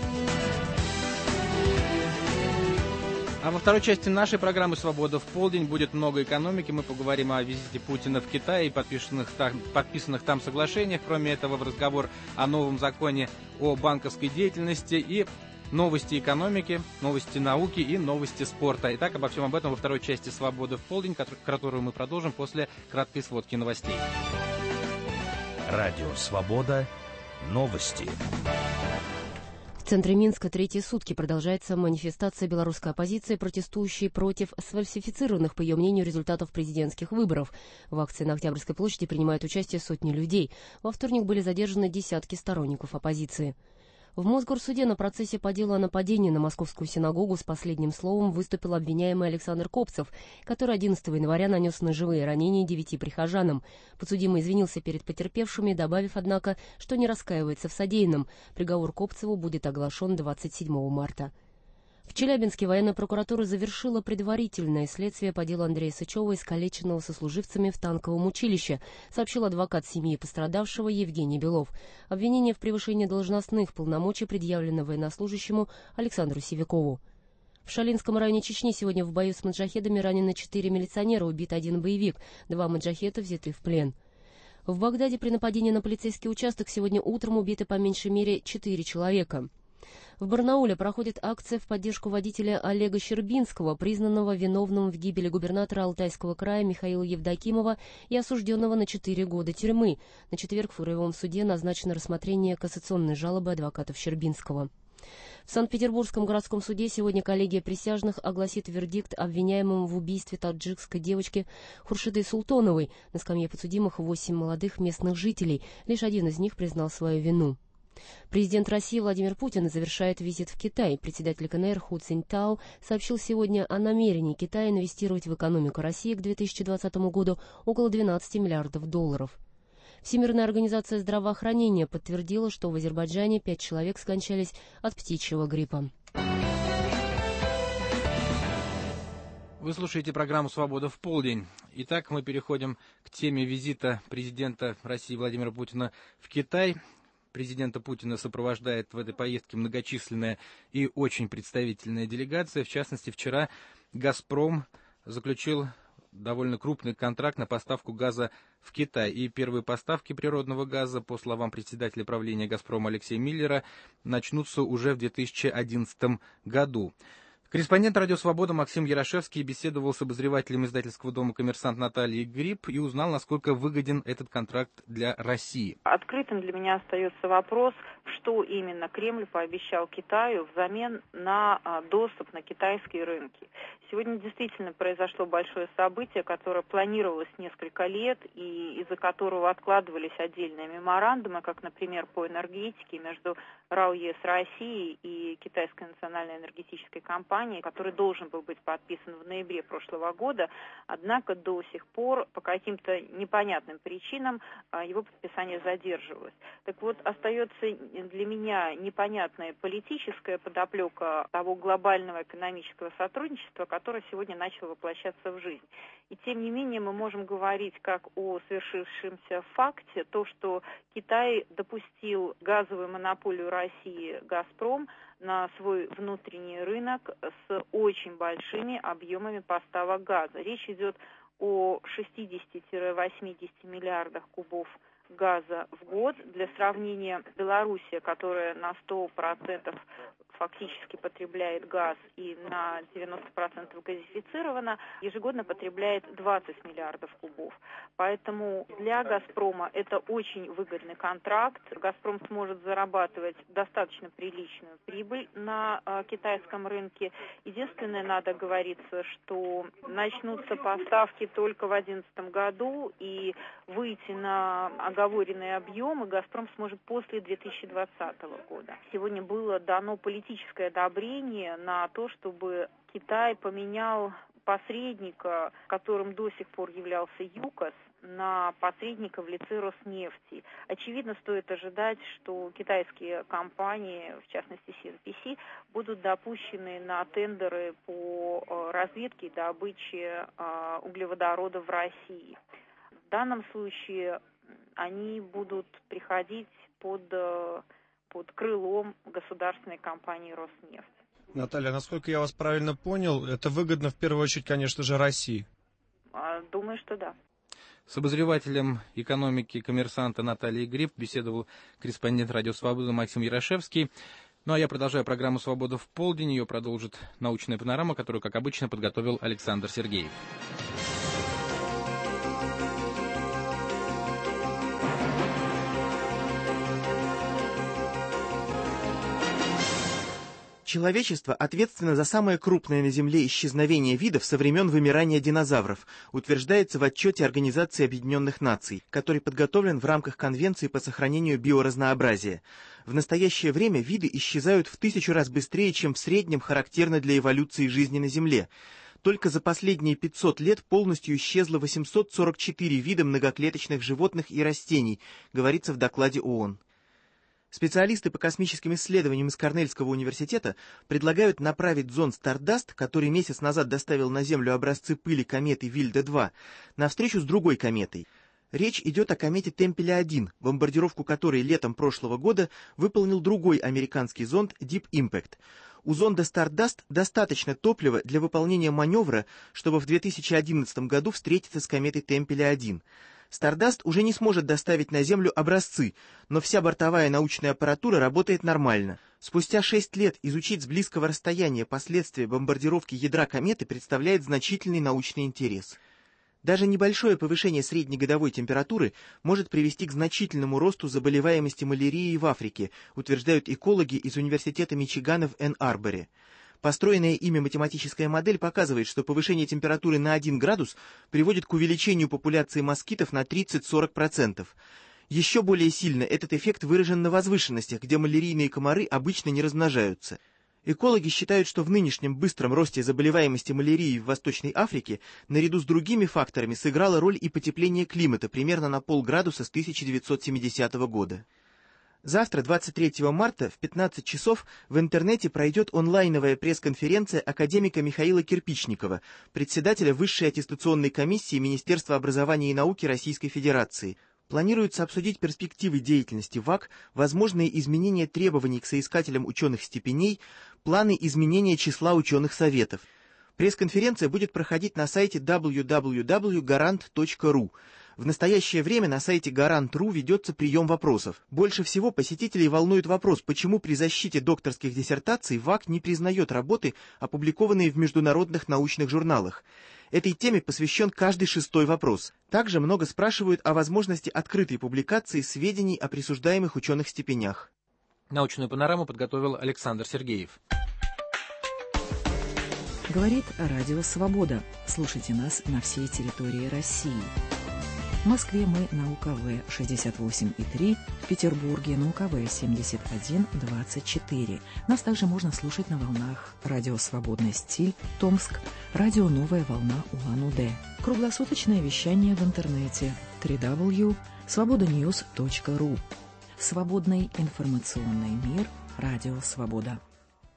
А во второй части нашей программы «Свобода в полдень» будет много экономики. Мы поговорим о визите Путина в Китай и подписанных там соглашениях. Кроме этого, в разговор о новом законе о банковской деятельности и новости экономики, новости науки и новости спорта. Итак, обо всем об этом во второй части «Свободы в полдень», которую мы продолжим после краткой сводки новостей. Радио «Свобода». Новости. В центре Минска третьи сутки продолжается манифестация белорусской оппозиции, протестующей против сфальсифицированных, по ее мнению, результатов президентских выборов. В акции на Октябрьской площади принимают участие сотни людей. Во вторник были задержаны десятки сторонников оппозиции. В Мосгорсуде на процессе по делу о нападении на Московскую синагогу с последним словом выступил обвиняемый Александр Копцев, который 11 января нанес ножевые ранения 9 прихожанам. Подсудимый извинился перед потерпевшими, добавив, однако, что не раскаивается в содеянном. Приговор Копцеву будет оглашен 27 марта. В Челябинске военная прокуратура завершила предварительное следствие по делу Андрея Сычева, искалеченного сослуживцами в танковом училище, сообщил адвокат семьи пострадавшего Евгений Белов. Обвинение в превышении должностных полномочий предъявлено военнослужащему Александру Сивякову. В Шалинском районе Чечни сегодня в бою с маджахедами ранены 4 милиционера, убит 1 боевик, 2 маджахеда взяты в плен. В Багдаде при нападении на полицейский участок сегодня утром убиты по меньшей мере 4 человека. В Барнауле проходит акция в поддержку водителя Олега Щербинского, признанного виновным в гибели губернатора Алтайского края Михаила Евдокимова и осужденного на 4 года тюрьмы. На четверг в Краевом суде назначено рассмотрение кассационной жалобы адвокатов Щербинского. В Санкт-Петербургском городском суде сегодня коллегия присяжных огласит вердикт обвиняемым в убийстве таджикской девочки Хуршиды Султоновой. На скамье подсудимых 8 молодых местных жителей. Лишь один из них признал свою вину. Президент России Владимир Путин завершает визит в Китай. Председатель КНР Ху Циньтао сообщил сегодня о намерении Китая инвестировать в экономику России к 2020 году около 12 миллиардов долларов. Всемирная организация здравоохранения подтвердила, что в Азербайджане 5 человек скончались от птичьего гриппа. Вы слушаете программу «Свобода в полдень». Итак, мы переходим к теме визита президента России Владимира Путина в Китай. Президента Путина сопровождает в этой поездке многочисленная и очень представительная делегация. В частности, вчера «Газпром» заключил довольно крупный контракт на поставку газа в Китай. И первые поставки природного газа, по словам председателя правления «Газпрома» Алексея Миллера, начнутся уже в 2011 году. Корреспондент «Радио Свобода» Максим Ярошевский беседовал с обозревателем издательского дома «Коммерсант» Натальей Гриб и узнал, насколько выгоден этот контракт для России. Открытым для меня остается вопрос, что именно Кремль пообещал Китаю взамен на доступ на китайские рынки. Сегодня действительно произошло большое событие, которое планировалось несколько лет и из-за которого откладывались отдельные меморандумы, как, например, по энергетике между РАО ЕС России и Китайской национальной энергетической компанией, который должен был быть подписан в ноябре прошлого года, однако до сих пор по каким-то непонятным причинам его подписание задерживалось. Так вот, остается для меня непонятная политическая подоплека того глобального экономического сотрудничества, которое сегодня начало воплощаться в жизнь. И тем не менее мы можем говорить как о свершившемся факте, то, что Китай допустил газовую монополию России «Газпром» на свой внутренний рынок с очень большими объемами поставок газа. Речь идет о 60-80 миллиардах кубов газа в год. Для сравнения, Белоруссия, которая на 100% фактически потребляет газ и на 90% газифицирована, ежегодно потребляет 20 миллиардов кубов. Поэтому для «Газпрома» это очень выгодный контракт. «Газпром» сможет зарабатывать достаточно приличную прибыль на китайском рынке. Единственное, надо говориться, что начнутся поставки только в 2011 году, и выйти на оговоренные объемы «Газпром» сможет после 2020 года. Сегодня было дано политическое одобрение на то, чтобы Китай поменял посредника, которым до сих пор являлся ЮКОС, на посредника в лице Роснефти. Очевидно, стоит ожидать, что китайские компании, в частности CNPC, будут допущены на тендеры по разведке и добыче углеводородов в России. В данном случае они будут приходить под крылом государственной компании «Роснефть». Наталья, насколько я вас правильно понял, это выгодно в первую очередь, конечно же, России? Думаю, что да. С обозревателем экономики «Коммерсанта» Натальей Гриб беседовал корреспондент «Радио Свобода» Максим Ярошевский. Ну а я продолжаю программу «Свобода в полдень». Ее продолжит научная панорама, которую, как обычно, подготовил Александр Сергеев. Человечество ответственно за самое крупное на Земле исчезновение видов со времен вымирания динозавров, утверждается в отчете Организации Объединенных Наций, который подготовлен в рамках Конвенции по сохранению биоразнообразия. В настоящее время виды исчезают в 1000 раз быстрее, чем в среднем характерно для эволюции жизни на Земле. Только за последние 500 лет полностью исчезло 844 вида многоклеточных животных и растений, говорится в докладе ООН. Специалисты по космическим исследованиям из Корнельского университета предлагают направить зонд Stardust, который месяц назад доставил на Землю образцы пыли кометы Вильда-2, на встречу с другой кометой. Речь идет о комете Темпеля-1, бомбардировку которой летом прошлого года выполнил другой американский зонд Deep Impact. У зонда Stardust достаточно топлива для выполнения маневра, чтобы в 2011 году встретиться с кометой Темпеля-1. Stardust уже не сможет доставить на Землю образцы, но вся бортовая научная аппаратура работает нормально. Спустя 6 лет изучить с близкого расстояния последствия бомбардировки ядра кометы представляет значительный научный интерес. Даже небольшое повышение среднегодовой температуры может привести к значительному росту заболеваемости малярией в Африке, утверждают экологи из Университета Мичигана в Энн-Арборе. Построенная ими математическая модель показывает, что повышение температуры на 1 градус приводит к увеличению популяции москитов на 30-40%. Еще более сильно этот эффект выражен на возвышенностях, где малярийные комары обычно не размножаются. Экологи считают, что в нынешнем быстром росте заболеваемости малярией в Восточной Африке наряду с другими факторами сыграло роль и потепление климата примерно на полградуса с 1970 года. Завтра, 23 марта, в 15 часов в интернете пройдет онлайновая пресс-конференция академика Михаила Кирпичникова, председателя Высшей аттестационной комиссии Министерства образования и науки Российской Федерации. Планируется обсудить перспективы деятельности ВАК, возможные изменения требований к соискателям ученых степеней, планы изменения числа ученых советов. Пресс-конференция будет проходить на сайте www.garant.ru. В настоящее время на сайте Гарант.ру ведется прием вопросов. Больше всего посетителей волнует вопрос, почему при защите докторских диссертаций ВАК не признает работы, опубликованные в международных научных журналах. Этой теме посвящен каждый 6-й вопрос. Также много спрашивают о возможности открытой публикации сведений о присуждаемых ученых степенях. Научную панораму подготовил Александр Сергеев. Говорит Радио Свобода. Слушайте нас на всей территории России. В Москве мы на УКВ 68,3, в Петербурге на УКВ 71,24. Нас также можно слушать на волнах Радио Свободный стиль, Томск, Радио Новая волна Улан-Удэ. Круглосуточное вещание в интернете www.svobodanews.ru. Свободный информационный мир. Радио Свобода.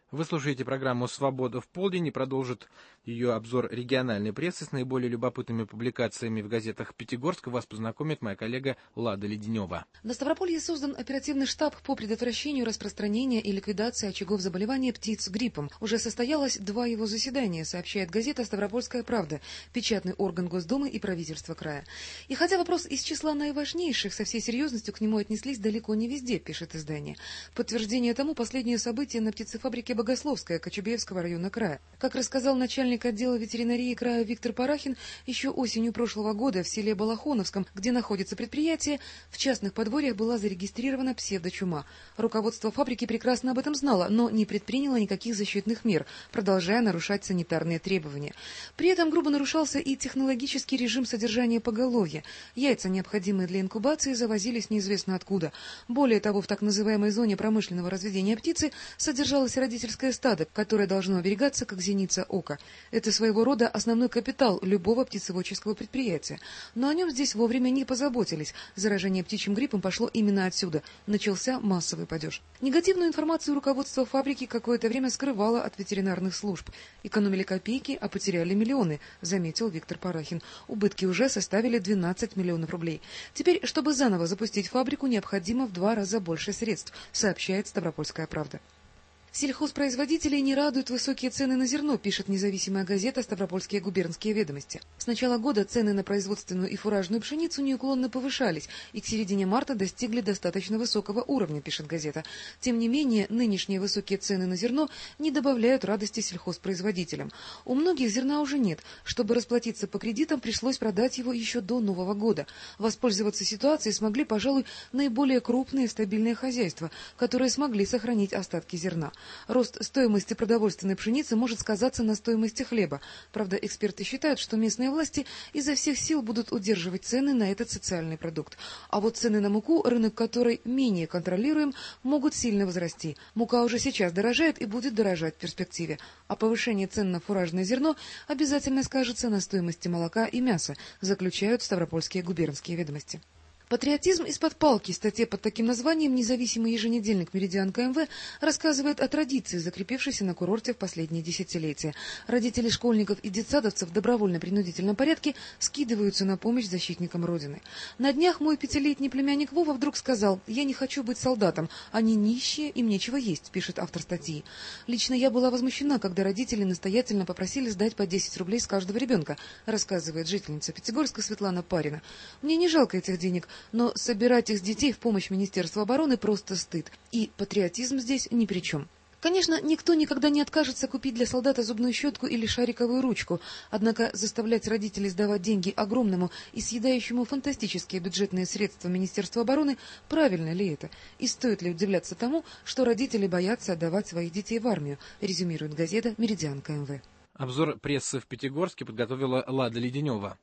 Вы слушаете программу «Свобода в полдень» и продолжит ее обзор региональной прессы с наиболее любопытными публикациями в газетах Пятигорска. Вас познакомит моя коллега Лада Леденева. На Ставрополье создан оперативный штаб по предотвращению распространения и ликвидации очагов заболевания птиц гриппом. Уже состоялось 2 его заседания, сообщает газета «Ставропольская правда», печатный орган Госдумы и правительства края. И хотя вопрос из числа наиважнейших, со всей серьезностью к нему отнеслись далеко не везде, пишет издание. Подтверждение тому последнее событие на птицефабрике Богословская Кочубеевского района края. Как рассказал начальник отдела ветеринарии края Виктор Парахин, еще осенью прошлого года в селе Балахоновском, где находится предприятие, в частных подворьях была зарегистрирована псевдочума. Руководство фабрики прекрасно об этом знало, но не предприняло никаких защитных мер, продолжая нарушать санитарные требования. При этом грубо нарушался и технологический режим содержания поголовья. Яйца, необходимые для инкубации, завозились неизвестно откуда. Более того, в так называемой зоне промышленного разведения птицы содержалось родительское стадо, которое должно оберегаться как зеница ока. Это своего рода основной капитал любого птицеводческого предприятия. Но о нем здесь вовремя не позаботились. Заражение птичьим гриппом пошло именно отсюда. Начался массовый падеж. Негативную информацию руководство фабрики какое-то время скрывало от ветеринарных служб. Экономили копейки, а потеряли миллионы, заметил Виктор Парахин. Убытки уже составили 12 миллионов рублей. Теперь, чтобы заново запустить фабрику, необходимо в 2 раза больше средств, сообщает Ставропольская правда. Сельхозпроизводителей не радуют высокие цены на зерно, пишет независимая газета «Ставропольские губернские ведомости». С начала года цены на производственную и фуражную пшеницу неуклонно повышались и к середине марта достигли достаточно высокого уровня, пишет газета. Тем не менее, нынешние высокие цены на зерно не добавляют радости сельхозпроизводителям. У многих зерна уже нет. Чтобы расплатиться по кредитам, пришлось продать его еще до Нового года. Воспользоваться ситуацией смогли, пожалуй, наиболее крупные стабильные хозяйства, которые смогли сохранить остатки зерна. Рост стоимости продовольственной пшеницы может сказаться на стоимости хлеба. Правда, эксперты считают, что местные власти изо всех сил будут удерживать цены на этот социальный продукт. А вот цены на муку, рынок которой менее контролируем, могут сильно возрасти. Мука уже сейчас дорожает и будет дорожать в перспективе. А повышение цен на фуражное зерно обязательно скажется на стоимости молока и мяса, заключают Ставропольские губернские ведомости. Патриотизм из-под палки. Статья под таким названием независимый еженедельник «Меридиан КМВ» рассказывает о традиции, закрепившейся на курорте в последние десятилетия. Родители школьников и детсадовцев в добровольно-принудительном порядке скидываются на помощь защитникам Родины. На днях мой 5-летний племянник Вова вдруг сказал: «Я не хочу быть солдатом, они нищие, им нечего есть», пишет автор статьи. Лично я была возмущена, когда родители настоятельно попросили сдать по 10 рублей с каждого ребенка, рассказывает жительница Пятигорска Светлана Парина. Мне не жалко этих денег, но собирать их с детей в помощь Министерству обороны просто стыд. И патриотизм здесь ни при чем. Конечно, никто никогда не откажется купить для солдата зубную щетку или шариковую ручку, однако заставлять родителей сдавать деньги огромному и съедающему фантастические бюджетные средства Министерству обороны, правильно ли это? И стоит ли удивляться тому, что родители боятся отдавать своих детей в армию, резюмирует газета «Меридиан КМВ». Обзор прессы в Пятигорске подготовила Лада Леденева.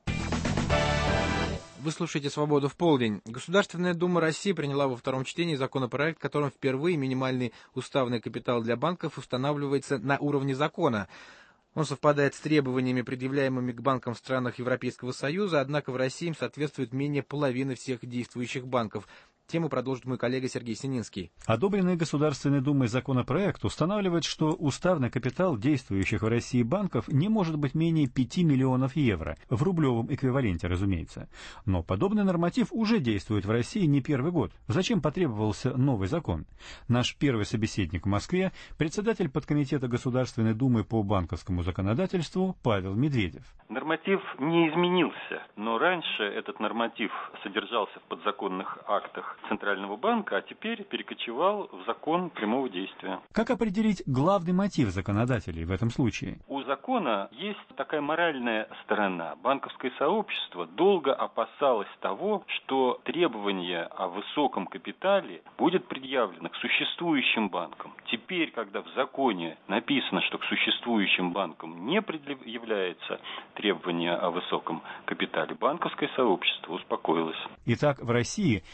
Вы слушаете «Свободу в полдень». Государственная Дума России приняла во втором чтении законопроект, которым впервые минимальный уставный капитал для банков устанавливается на уровне закона. Он совпадает с требованиями, предъявляемыми к банкам в странах Европейского Союза, однако в России им соответствует менее половины всех действующих банков. Тему продолжит мой коллега Сергей Сининский. Одобренный Государственной Думой законопроект устанавливает, что уставный капитал действующих в России банков не может быть менее 5 миллионов евро, в рублевом эквиваленте, разумеется. Но подобный норматив уже действует в России не первый год. Зачем потребовался новый закон? Наш первый собеседник в Москве, председатель подкомитета Государственной Думы по банковскому законодательству Павел Медведев. Норматив не изменился, но раньше этот норматив содержался в подзаконных актах Центрального банка, а теперь перекочевал в закон прямого действия. Как определить главный мотив законодателей в этом случае? У закона есть такая моральная сторона. Банковское сообщество долго опасалось того, что требование о высоком капитале будет предъявлено к существующим банкам. Теперь, когда в законе написано, что к существующим банкам не предъявляется требование о высоком капитале, банковское сообщество успокоилось. Итак, в России требования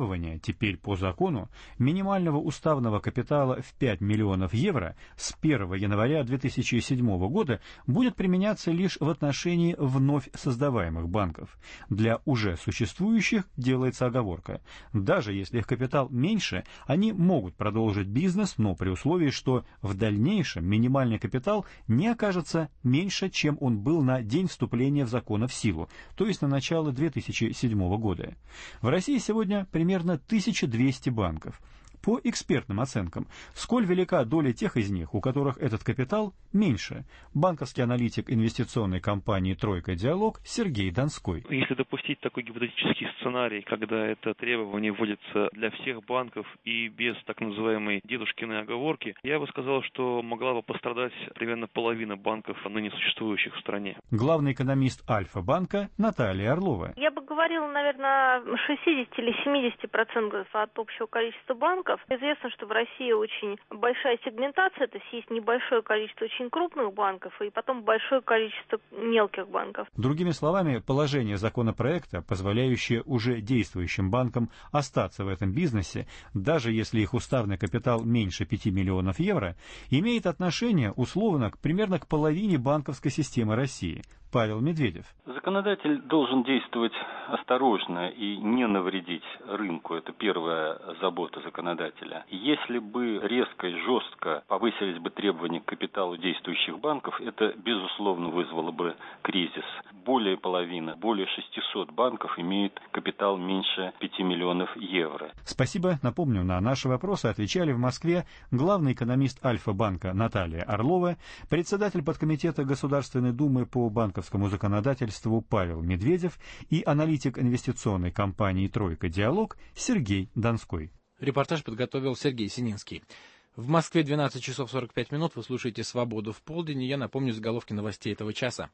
требование теперь по закону минимального уставного капитала в 5 миллионов евро с 1 января 2007 года будет применяться лишь в отношении вновь создаваемых банков. Для уже существующих делается оговорка. Даже если их капитал меньше, они могут продолжить бизнес, но при условии, что в дальнейшем минимальный капитал не окажется меньше, чем он был на день вступления в закон в силу, то есть на начало 2007 года. В России сегодня примерно 1200 банков. По экспертным оценкам, сколь велика доля тех из них, у которых этот капитал меньше? Банковский аналитик инвестиционной компании «Тройка Диалог» Сергей Донской. Если допустить такой гипотетический сценарий, когда это требование вводится для всех банков и без так называемой дедушкиной оговорки, я бы сказал, что могла бы пострадать примерно половина банков, ныне существующих в стране. Главный экономист Альфа-банка Наталья Орлова. Я бы говорила, наверное, 60 или 70% от общего количества банков. Известно, что в России очень большая сегментация, то есть есть небольшое количество очень крупных банков и потом большое количество мелких банков. Другими словами, положение законопроекта, позволяющее уже действующим банкам остаться в этом бизнесе, даже если их уставный капитал меньше 5 миллионов евро, имеет отношение условно примерно к половине банковской системы России. Павел Медведев. Законодатель должен действовать осторожно и не навредить рынку. Это первая забота законодателя. Если бы резко и жестко повысились бы требования к капиталу действующих банков, это, безусловно, вызвало бы кризис. Более половины, более 600 банков имеют капитал меньше 5 миллионов евро. Спасибо. Напомню, на наши вопросы отвечали в Москве главный экономист Альфа-банка Наталья Орлова, председатель подкомитета Государственной Думы по банковскому законодательству Павел Медведев и аналитик инвестиционной компании «Тройка Диалог» Сергей Донской. Репортаж подготовил Сергей Сининский. В Москве 12 часов 45 минут. Вы слушаете «Свободу в полдень». И я напомню заголовки новостей этого часа.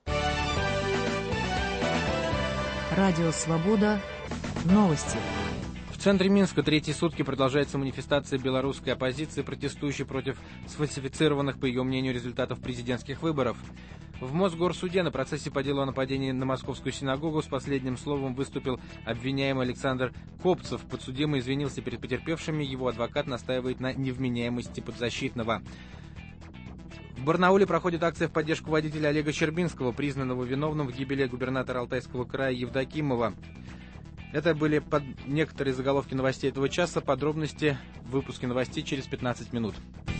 Радио «Свобода». Новости. В центре Минска третьи сутки продолжается манифестация белорусской оппозиции, протестующей против сфальсифицированных, по ее мнению, результатов президентских выборов. В Мосгорсуде на процессе по делу о нападении на Московскую синагогу с последним словом выступил обвиняемый Александр Копцев. Подсудимый извинился перед потерпевшими, его адвокат настаивает на невменяемости подзащитного. В Барнауле проходит акция в поддержку водителя Олега Щербинского, признанного виновным в гибели губернатора Алтайского края Евдокимова. Это были некоторые заголовки новостей этого часа. Подробности в выпуске новостей через 15 минут.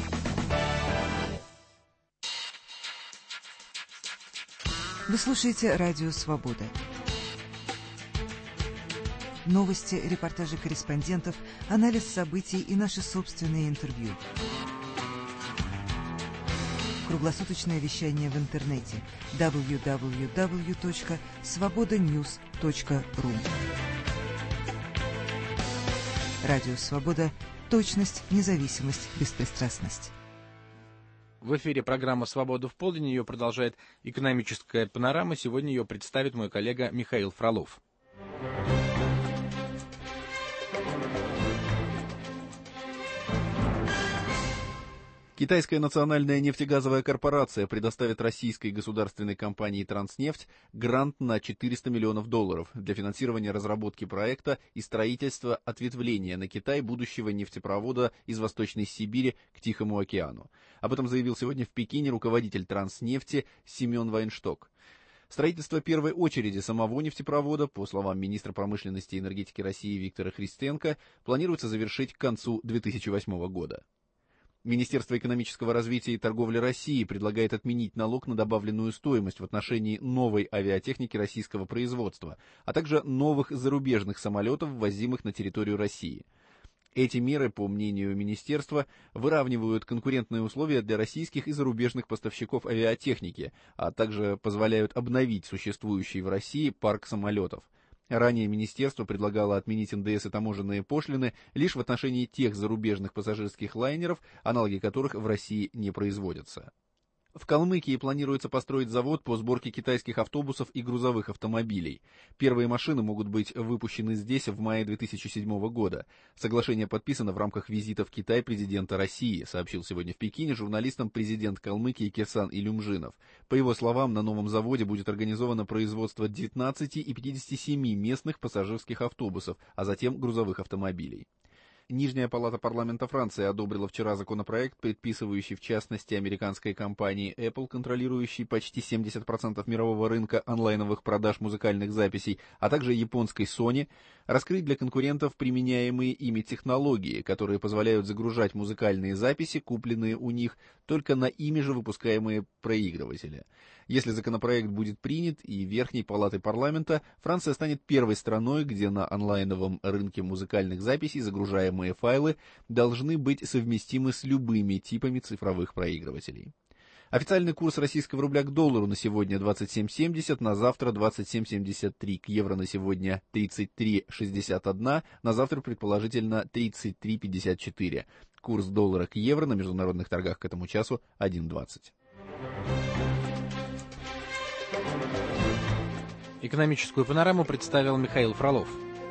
Вы слушаете «Радио Свобода». Новости, репортажи корреспондентов, анализ событий и наши собственные интервью. Круглосуточное вещание в интернете www.svobodanews.ru. Радио «Свобода». Точность, независимость, беспристрастность. В эфире программа «Свобода в полдень». Ее продолжает экономическая панорама. Сегодня ее представит мой коллега Михаил Фролов. Китайская национальная нефтегазовая корпорация предоставит российской государственной компании «Транснефть» грант на $400 миллионов для финансирования разработки проекта и строительства ответвления на Китай будущего нефтепровода из Восточной Сибири к Тихому океану. Об этом заявил сегодня в Пекине руководитель «Транснефти» Семен Вайншток. Строительство первой очереди самого нефтепровода, по словам министра промышленности и энергетики России Виктора Христенко, планируется завершить к концу 2008 года. Министерство экономического развития и торговли России предлагает отменить налог на добавленную стоимость в отношении новой авиатехники российского производства, а также новых зарубежных самолетов, ввозимых на территорию России. Эти меры, по мнению министерства, выравнивают конкурентные условия для российских и зарубежных поставщиков авиатехники, а также позволяют обновить существующий в России парк самолетов. Ранее министерство предлагало отменить НДС и таможенные пошлины лишь в отношении тех зарубежных пассажирских лайнеров, аналоги которых в России не производятся. В Калмыкии планируется построить завод по сборке китайских автобусов и грузовых автомобилей. Первые машины могут быть выпущены здесь в мае 2007 года. Соглашение подписано в рамках визита в Китай президента России, сообщил сегодня в Пекине журналистам президент Калмыкии Кирсан Илюмжинов. По его словам, на новом заводе будет организовано производство 19 и 57 местных пассажирских автобусов, а затем грузовых автомобилей. Нижняя палата парламента Франции одобрила вчера законопроект, предписывающий в частности американской компании Apple, контролирующей почти 70% мирового рынка онлайновых продаж музыкальных записей, а также японской Sony, раскрыть для конкурентов применяемые ими технологии, которые позволяют загружать музыкальные записи, купленные у них, только на ими же выпускаемые проигрыватели. Если законопроект будет принят и Верхней палатой парламента, Франция станет первой страной, где на онлайновом рынке музыкальных записей загружаемые файлы должны быть совместимы с любыми типами цифровых проигрывателей. Официальный курс российского рубля к доллару на сегодня 27.70, на завтра 27.73, к евро на сегодня 33.61, на завтра предположительно 33.54. Курс доллара к евро на международных торгах к этому часу 1.20. Экономическую панораму представил Михаил Фролов.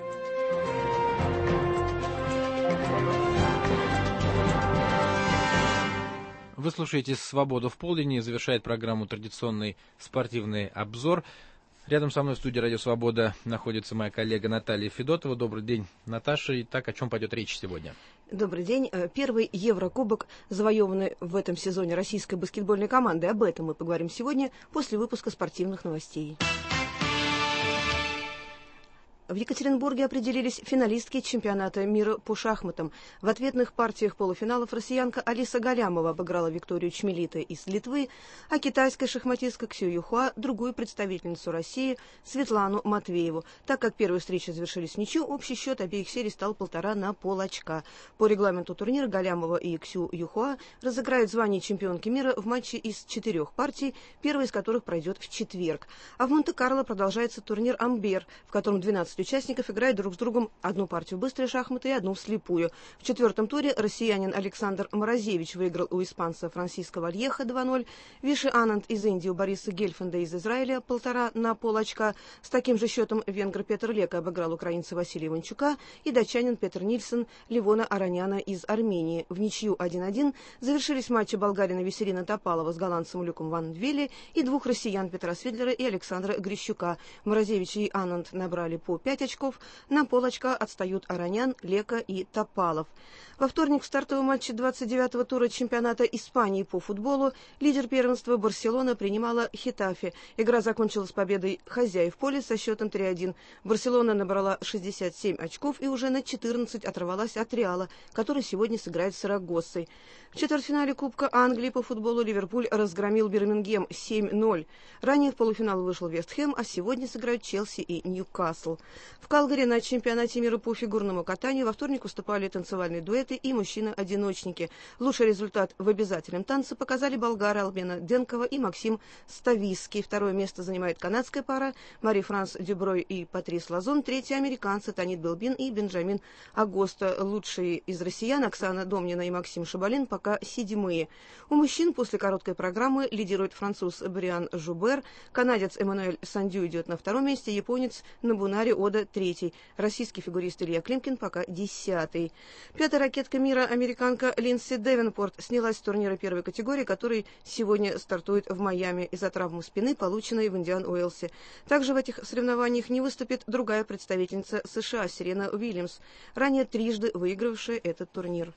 Вы слушаете «Свободу в полдень» и завершает программу традиционный спортивный обзор. Рядом со мной в студии «Радио Свобода» находится моя коллега Наталья Федотова. Добрый день, Наташа. Итак, о чем пойдет речь сегодня? Добрый день. Первый Еврокубок, завоеванный в этом сезоне российской баскетбольной командой. Об этом мы поговорим сегодня после выпуска спортивных новостей. В Екатеринбурге определились финалистки чемпионата мира по шахматам. В ответных партиях полуфиналов россиянка Алиса Галямова обыграла Викторию Чмелита из Литвы, а китайская шахматистка Ксю Юхуа – другую представительницу России Светлану Матвееву. Так как первые встречи завершились в ничью, общий счет обеих серий стал 1,5 на полочка. По регламенту турнира Галямова и Ксю Юхуа разыграют звание чемпионки мира в матче из 4 партий, первая из которых пройдет в четверг. А в Монте-Карло продолжается турнир «Амбер», в котором 12 участников играют друг с другом одну партию быстрые шахматы и одну вслепую. В четвертом туре россиянин Александр Морозевич выиграл у испанца Франсиско Вальеха 2-0, Виши Ананд из Индии у Бориса Гельфанда из Израиля 1,5 на полочка. С таким же счетом венгр Петр Лека обыграл украинца Василия Иванчука и датчанин Петр Нильсон Ливона Араняна из Армении. В ничью 1-1 завершились матчи болгарина Веселина Топалова с голландцем Люком Ван Двели и двух россиян Петра Свидлера и Александра Грищука. Морозевич и Ананд набрали по 5 очков, на полочка отстают Аранян, Лека и Топалов. Во вторник в стартовом матче 29-го тура чемпионата Испании по футболу лидер первенства Барселона принимала Хетафе. Игра закончилась победой хозяев поля со счетом 3-1. Барселона набрала 67 очков и уже на 14 оторвалась от Реала, который сегодня сыграет с Сарагоссой. В четвертьфинале Кубка Англии по футболу Ливерпуль разгромил Бирмингем 7-0. Ранее в полуфинал вышел Вест Хэм, а сегодня сыграют Челси и Ньюкасл. В Калгари на чемпионате мира по фигурному катанию во вторник выступали танцевальные дуэты и мужчины-одиночники. Лучший результат в обязательном танце показали болгары Албена Денкова и Максим Ставиский. Второе место занимает канадская пара Мари-Франс Дюброй и Патрис Лазон. Третье — американцы Танит Белбин и Бенджамин Агоста. Лучшие из россиян Оксана Домнина и Максим Шабалин пока седьмые. У мужчин после короткой программы лидирует француз Бриан Жубер, канадец Эммануэль Сандю идет на втором месте, японец Нобунари Ода третий. Российский фигурист Илья Климкин пока 10-й. Пятая ракетка мира, американка Линдси Девенпорт, снялась с турнира первой категории, который сегодня стартует в Майами из-за травмы спины, полученной в Индиан-Уэлсе. Также в этих соревнованиях не выступит другая представительница США Серена Уильямс, ранее трижды выигравшая этот турнир.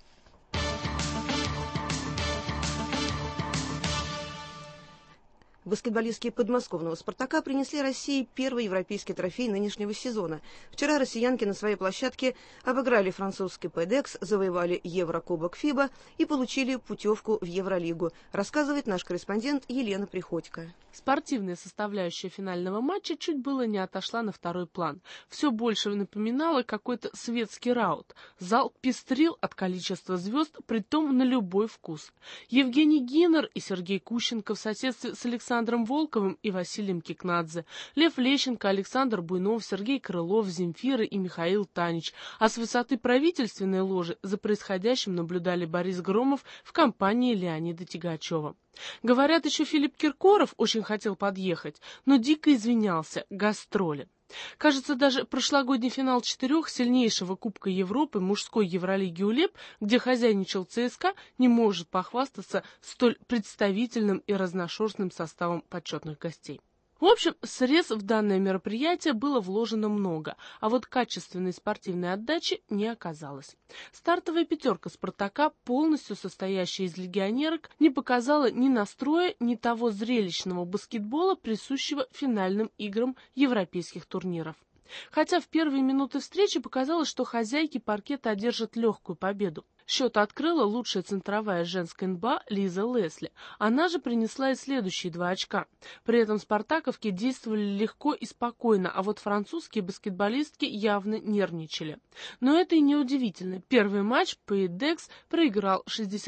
Баскетболистки подмосковного «Спартака» принесли России первый европейский трофей нынешнего сезона. Вчера россиянки на своей площадке обыграли французский «Пэдекс», завоевали Еврокубок ФИБА и получили путевку в Евролигу, рассказывает наш корреспондент Елена Приходько. Спортивная составляющая финального матча чуть было не отошла на второй план. Все больше напоминало какой-то светский раут. Зал пестрил от количества звезд, притом на любой вкус. Евгений Гиннер и Сергей Кущенко в соседстве с Александром Александром Волковым и Василием Кикнадзе, Лев Лещенко, Александр Буйнов, Сергей Крылов, Земфира и Михаил Танич. А с высоты правительственной ложи за происходящим наблюдали Борис Громов в компании Леонида Тягачева. Говорят, еще Филипп Киркоров очень хотел подъехать, но дико извинялся – гастроли. Кажется, даже прошлогодний финал 4 сильнейшего Кубка Европы мужской Евролиги УЛЕП, где хозяйничал ЦСКА, не может похвастаться столь представительным и разношерстным составом почетных гостей. В общем, средств в данное мероприятие было вложено много, а вот качественной спортивной отдачи не оказалось. Стартовая пятерка «Спартака», полностью состоящая из легионерок, не показала ни настроя, ни того зрелищного баскетбола, присущего финальным играм европейских турниров. Хотя в первые минуты встречи показалось, что хозяйки паркета одержат легкую победу. Счет открыла лучшая центровая женская НБА Лиза Лесли. Она же принесла и следующие 2 очка. При этом спартаковки действовали легко и спокойно, а вот французские баскетболистки явно нервничали. Но это и не удивительно. Первый матч Пейдекс проиграл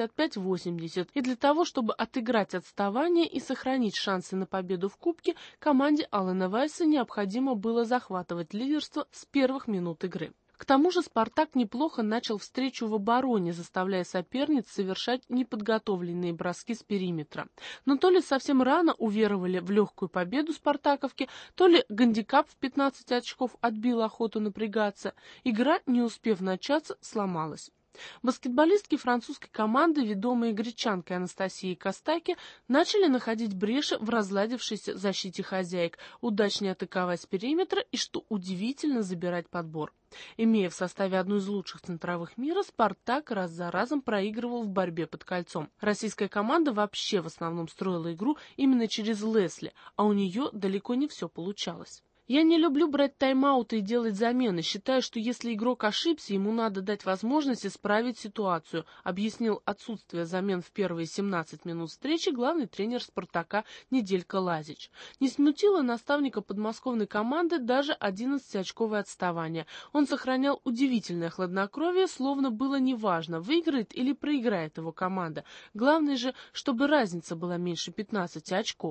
65-80. И для того, чтобы отыграть отставание и сохранить шансы на победу в Кубке, команде Алана Вайса необходимо было захватывать лидерство с первых минут игры. К тому же «Спартак» неплохо начал встречу в обороне, заставляя соперниц совершать неподготовленные броски с периметра. Но то ли совсем рано уверовали в легкую победу спартаковки, то ли гандикап в 15 очков отбил охоту напрягаться. Игра, не успев начаться, сломалась. Баскетболистки французской команды, ведомые гречанкой Анастасией Костаки, начали находить бреши в разладившейся защите хозяек, удачнее атаковать с периметра и, что удивительно, забирать подбор. Имея в составе одну из лучших центровых мира, «Спартак» раз за разом проигрывал в борьбе под кольцом. Российская команда вообще в основном строила игру именно через Лесли, а у нее далеко не все получалось. Я не люблю брать тайм-ауты и делать замены. Считаю, что если игрок ошибся, ему надо дать возможность исправить ситуацию, объяснил отсутствие замен в первые 17 минут встречи главный тренер «Спартака» Неделька Лазич. Не смутило наставника подмосковной команды даже 11-очковое отставание. Он сохранял удивительное хладнокровие, словно было неважно, выиграет или проиграет его команда. Главное же, чтобы разница была меньше 15 очков.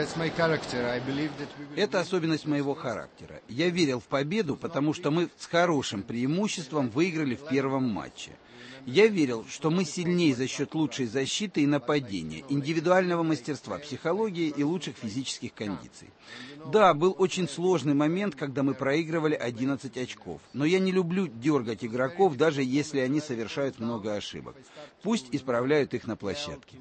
Это особенность моего характера. Я верил в победу, потому что мы с хорошим преимуществом выиграли в первом матче. Я верил, что мы сильнее за счет лучшей защиты и нападения, индивидуального мастерства, психологии и лучших физических кондиций. Да, был очень сложный момент, когда мы проигрывали 11 очков. Но я не люблю дергать игроков, даже если они совершают много ошибок. Пусть исправляют их на площадке.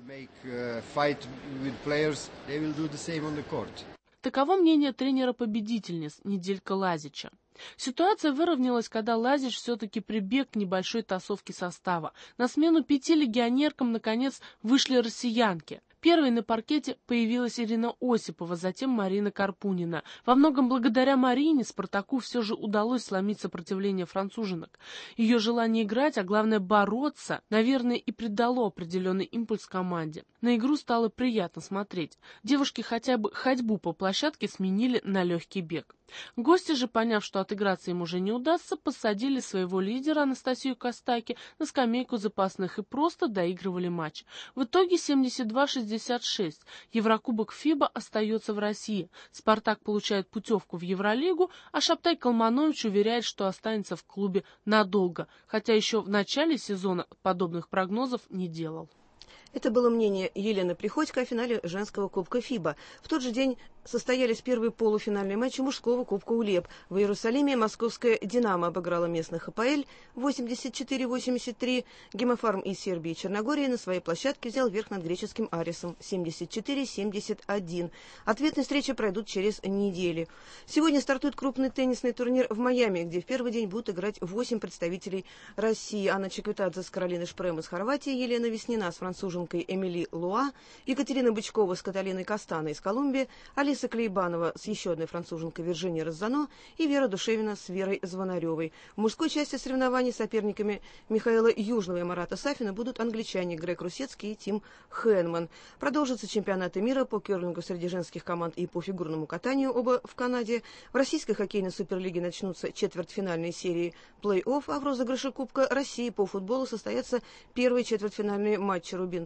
Таково мнение тренера-победительниц Неделька Лазича. Ситуация выровнялась, когда Лазич все-таки прибег к небольшой тасовке состава. На смену 5 легионеркам, наконец, вышли россиянки. Первой на паркете появилась Ирина Осипова, затем Марина Карпунина. Во многом благодаря Марине «Спартаку» все же удалось сломить сопротивление француженок. Ее желание играть, а главное бороться, наверное, и придало определенный импульс команде. На игру стало приятно смотреть. Девушки хотя бы ходьбу по площадке сменили на легкий бег. Гости же, поняв, что отыграться им уже не удастся, посадили своего лидера Анастасию Костаки на скамейку запасных и просто доигрывали матч. В итоге 72-66. Еврокубок ФИБА остается в России. «Спартак» получает путевку в Евролигу, а Шаптай Калманович уверяет, что останется в клубе надолго, хотя еще в начале сезона подобных прогнозов не делал. Это было мнение Елены Приходько о финале женского кубка ФИБА. В тот же день состоялись первые полуфинальные матчи мужского кубка УЛЕП. В Иерусалиме московская «Динамо» обыграла местных АПЛ 84-83. Гемофарм из Сербии и Черногории на своей площадке взял верх над греческим Арисом 74-71. Ответные встречи пройдут через неделю. Сегодня стартует крупный теннисный турнир в Майами, где в первый день будут играть 8 представителей России. Анна Чеквитадзе с Каролиной Шпрем из Хорватии, Елена Веснина с француженкой Эмили Луа, Екатерина Бычкова с Каталиной Кастано из Колумбии, Алиса Клейбанова с еще одной француженкой Вирджинией Розано и Вера Душевина с Верой Звонаревой. В мужской части соревнований соперниками Михаила Южного и Марата Сафина будут англичане Грег Русецкий и Тим Хэнман. Продолжатся чемпионаты мира по керлингу среди женских команд и по фигурному катанию, оба в Канаде. В российской хоккейной суперлиге начнутся четвертьфинальные серии плей-офф, а в розыгрыше Кубка России по футболу состоятся первые четвертьфинальные матчи Рубин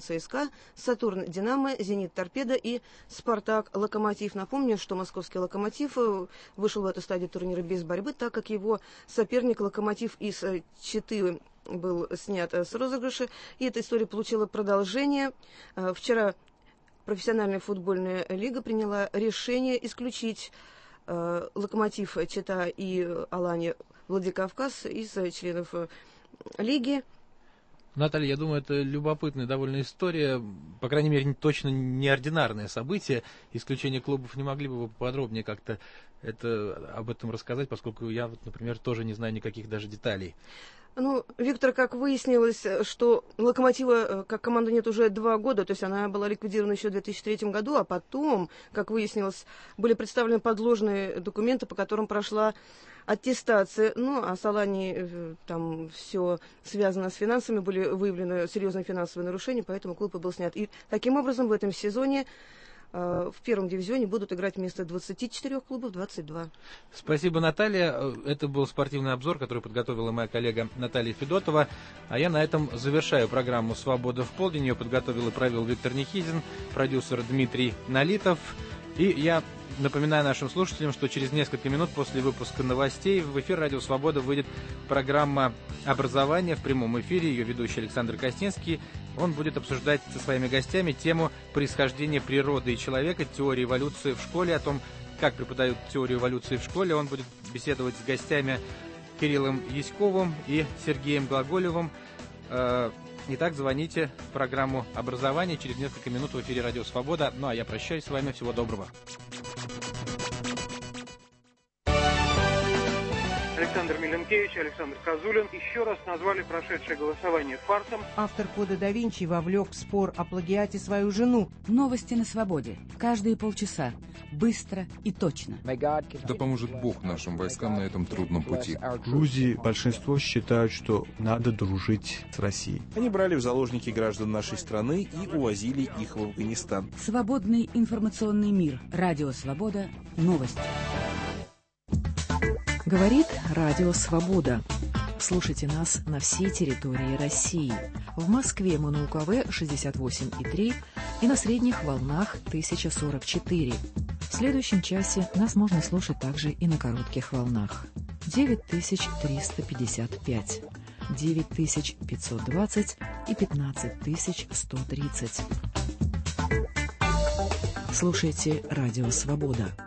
ЦСКА, Сатурн Динамо, Зенит Торпедо и Спартак Локомотив. Напомню, что московский Локомотив вышел в эту стадию турнира без борьбы, так как его соперник Локомотив из Читы был снят с розыгрыша, и эта история получила продолжение. Вчера профессиональная футбольная лига приняла решение исключить Локомотив Чита и Алания Владикавказ из членов лиги. Наталья, я думаю, это любопытная довольно история, по крайней мере, точно неординарное событие. Исключение клубов, не могли бы вы подробнее как-то об этом рассказать, поскольку я, например, тоже не знаю никаких даже деталей. Ну, Виктор, как выяснилось, что Локомотива как команды нет уже 2 года, то есть она была ликвидирована еще в 2003 году, а потом, как выяснилось, были представлены подложные документы, по которым прошла аттестация. Ну, а с Аланией там все связано с финансами, были выявлены серьезные финансовые нарушения, поэтому клуб и был снят. И таким образом в этом сезоне в первом дивизионе будут играть вместо 24 клубов 22. Спасибо, Наталья. Это был спортивный обзор, который подготовила моя коллега Наталья Федотова. А я на этом завершаю программу «Свобода в полдень». Ее подготовил и провел Виктор Нехизин, продюсер Дмитрий Налитов. И я напоминаю нашим слушателям, что через несколько минут после выпуска новостей в эфир «Радио Свобода» выйдет программа «Образование» в прямом эфире. Ее ведущий Александр Костинский. Он будет обсуждать со своими гостями тему происхождения природы и человека, теории эволюции в школе, о том, как преподают теорию эволюции в школе. Он будет беседовать с гостями Кириллом Яськовым и Сергеем Глаголевым. Итак, звоните в программу «Образование» через несколько минут в эфире «Радио Свобода». Ну а я прощаюсь с вами. Всего доброго. Александр Миленкевич, Александр Козулин еще раз назвали прошедшее голосование фарсом. Автор «Кода да Винчи» вовлек в спор о плагиате свою жену. Новости на свободе. Каждые полчаса. Быстро и точно. Да поможет Бог нашим войскам на этом трудном пути. В Грузии большинство считают, что надо дружить с Россией. Они брали в заложники граждан нашей страны и увозили их в Афганистан. Свободный информационный мир. Радио Свобода. Новости. Говорит Радио Свобода. Слушайте нас на всей территории России. В Москве мы на УКВ 68,3 и на средних волнах 1044. В следующем часе нас можно слушать также и на коротких волнах. 9355, 9520 и 15130. Слушайте Радио Свобода.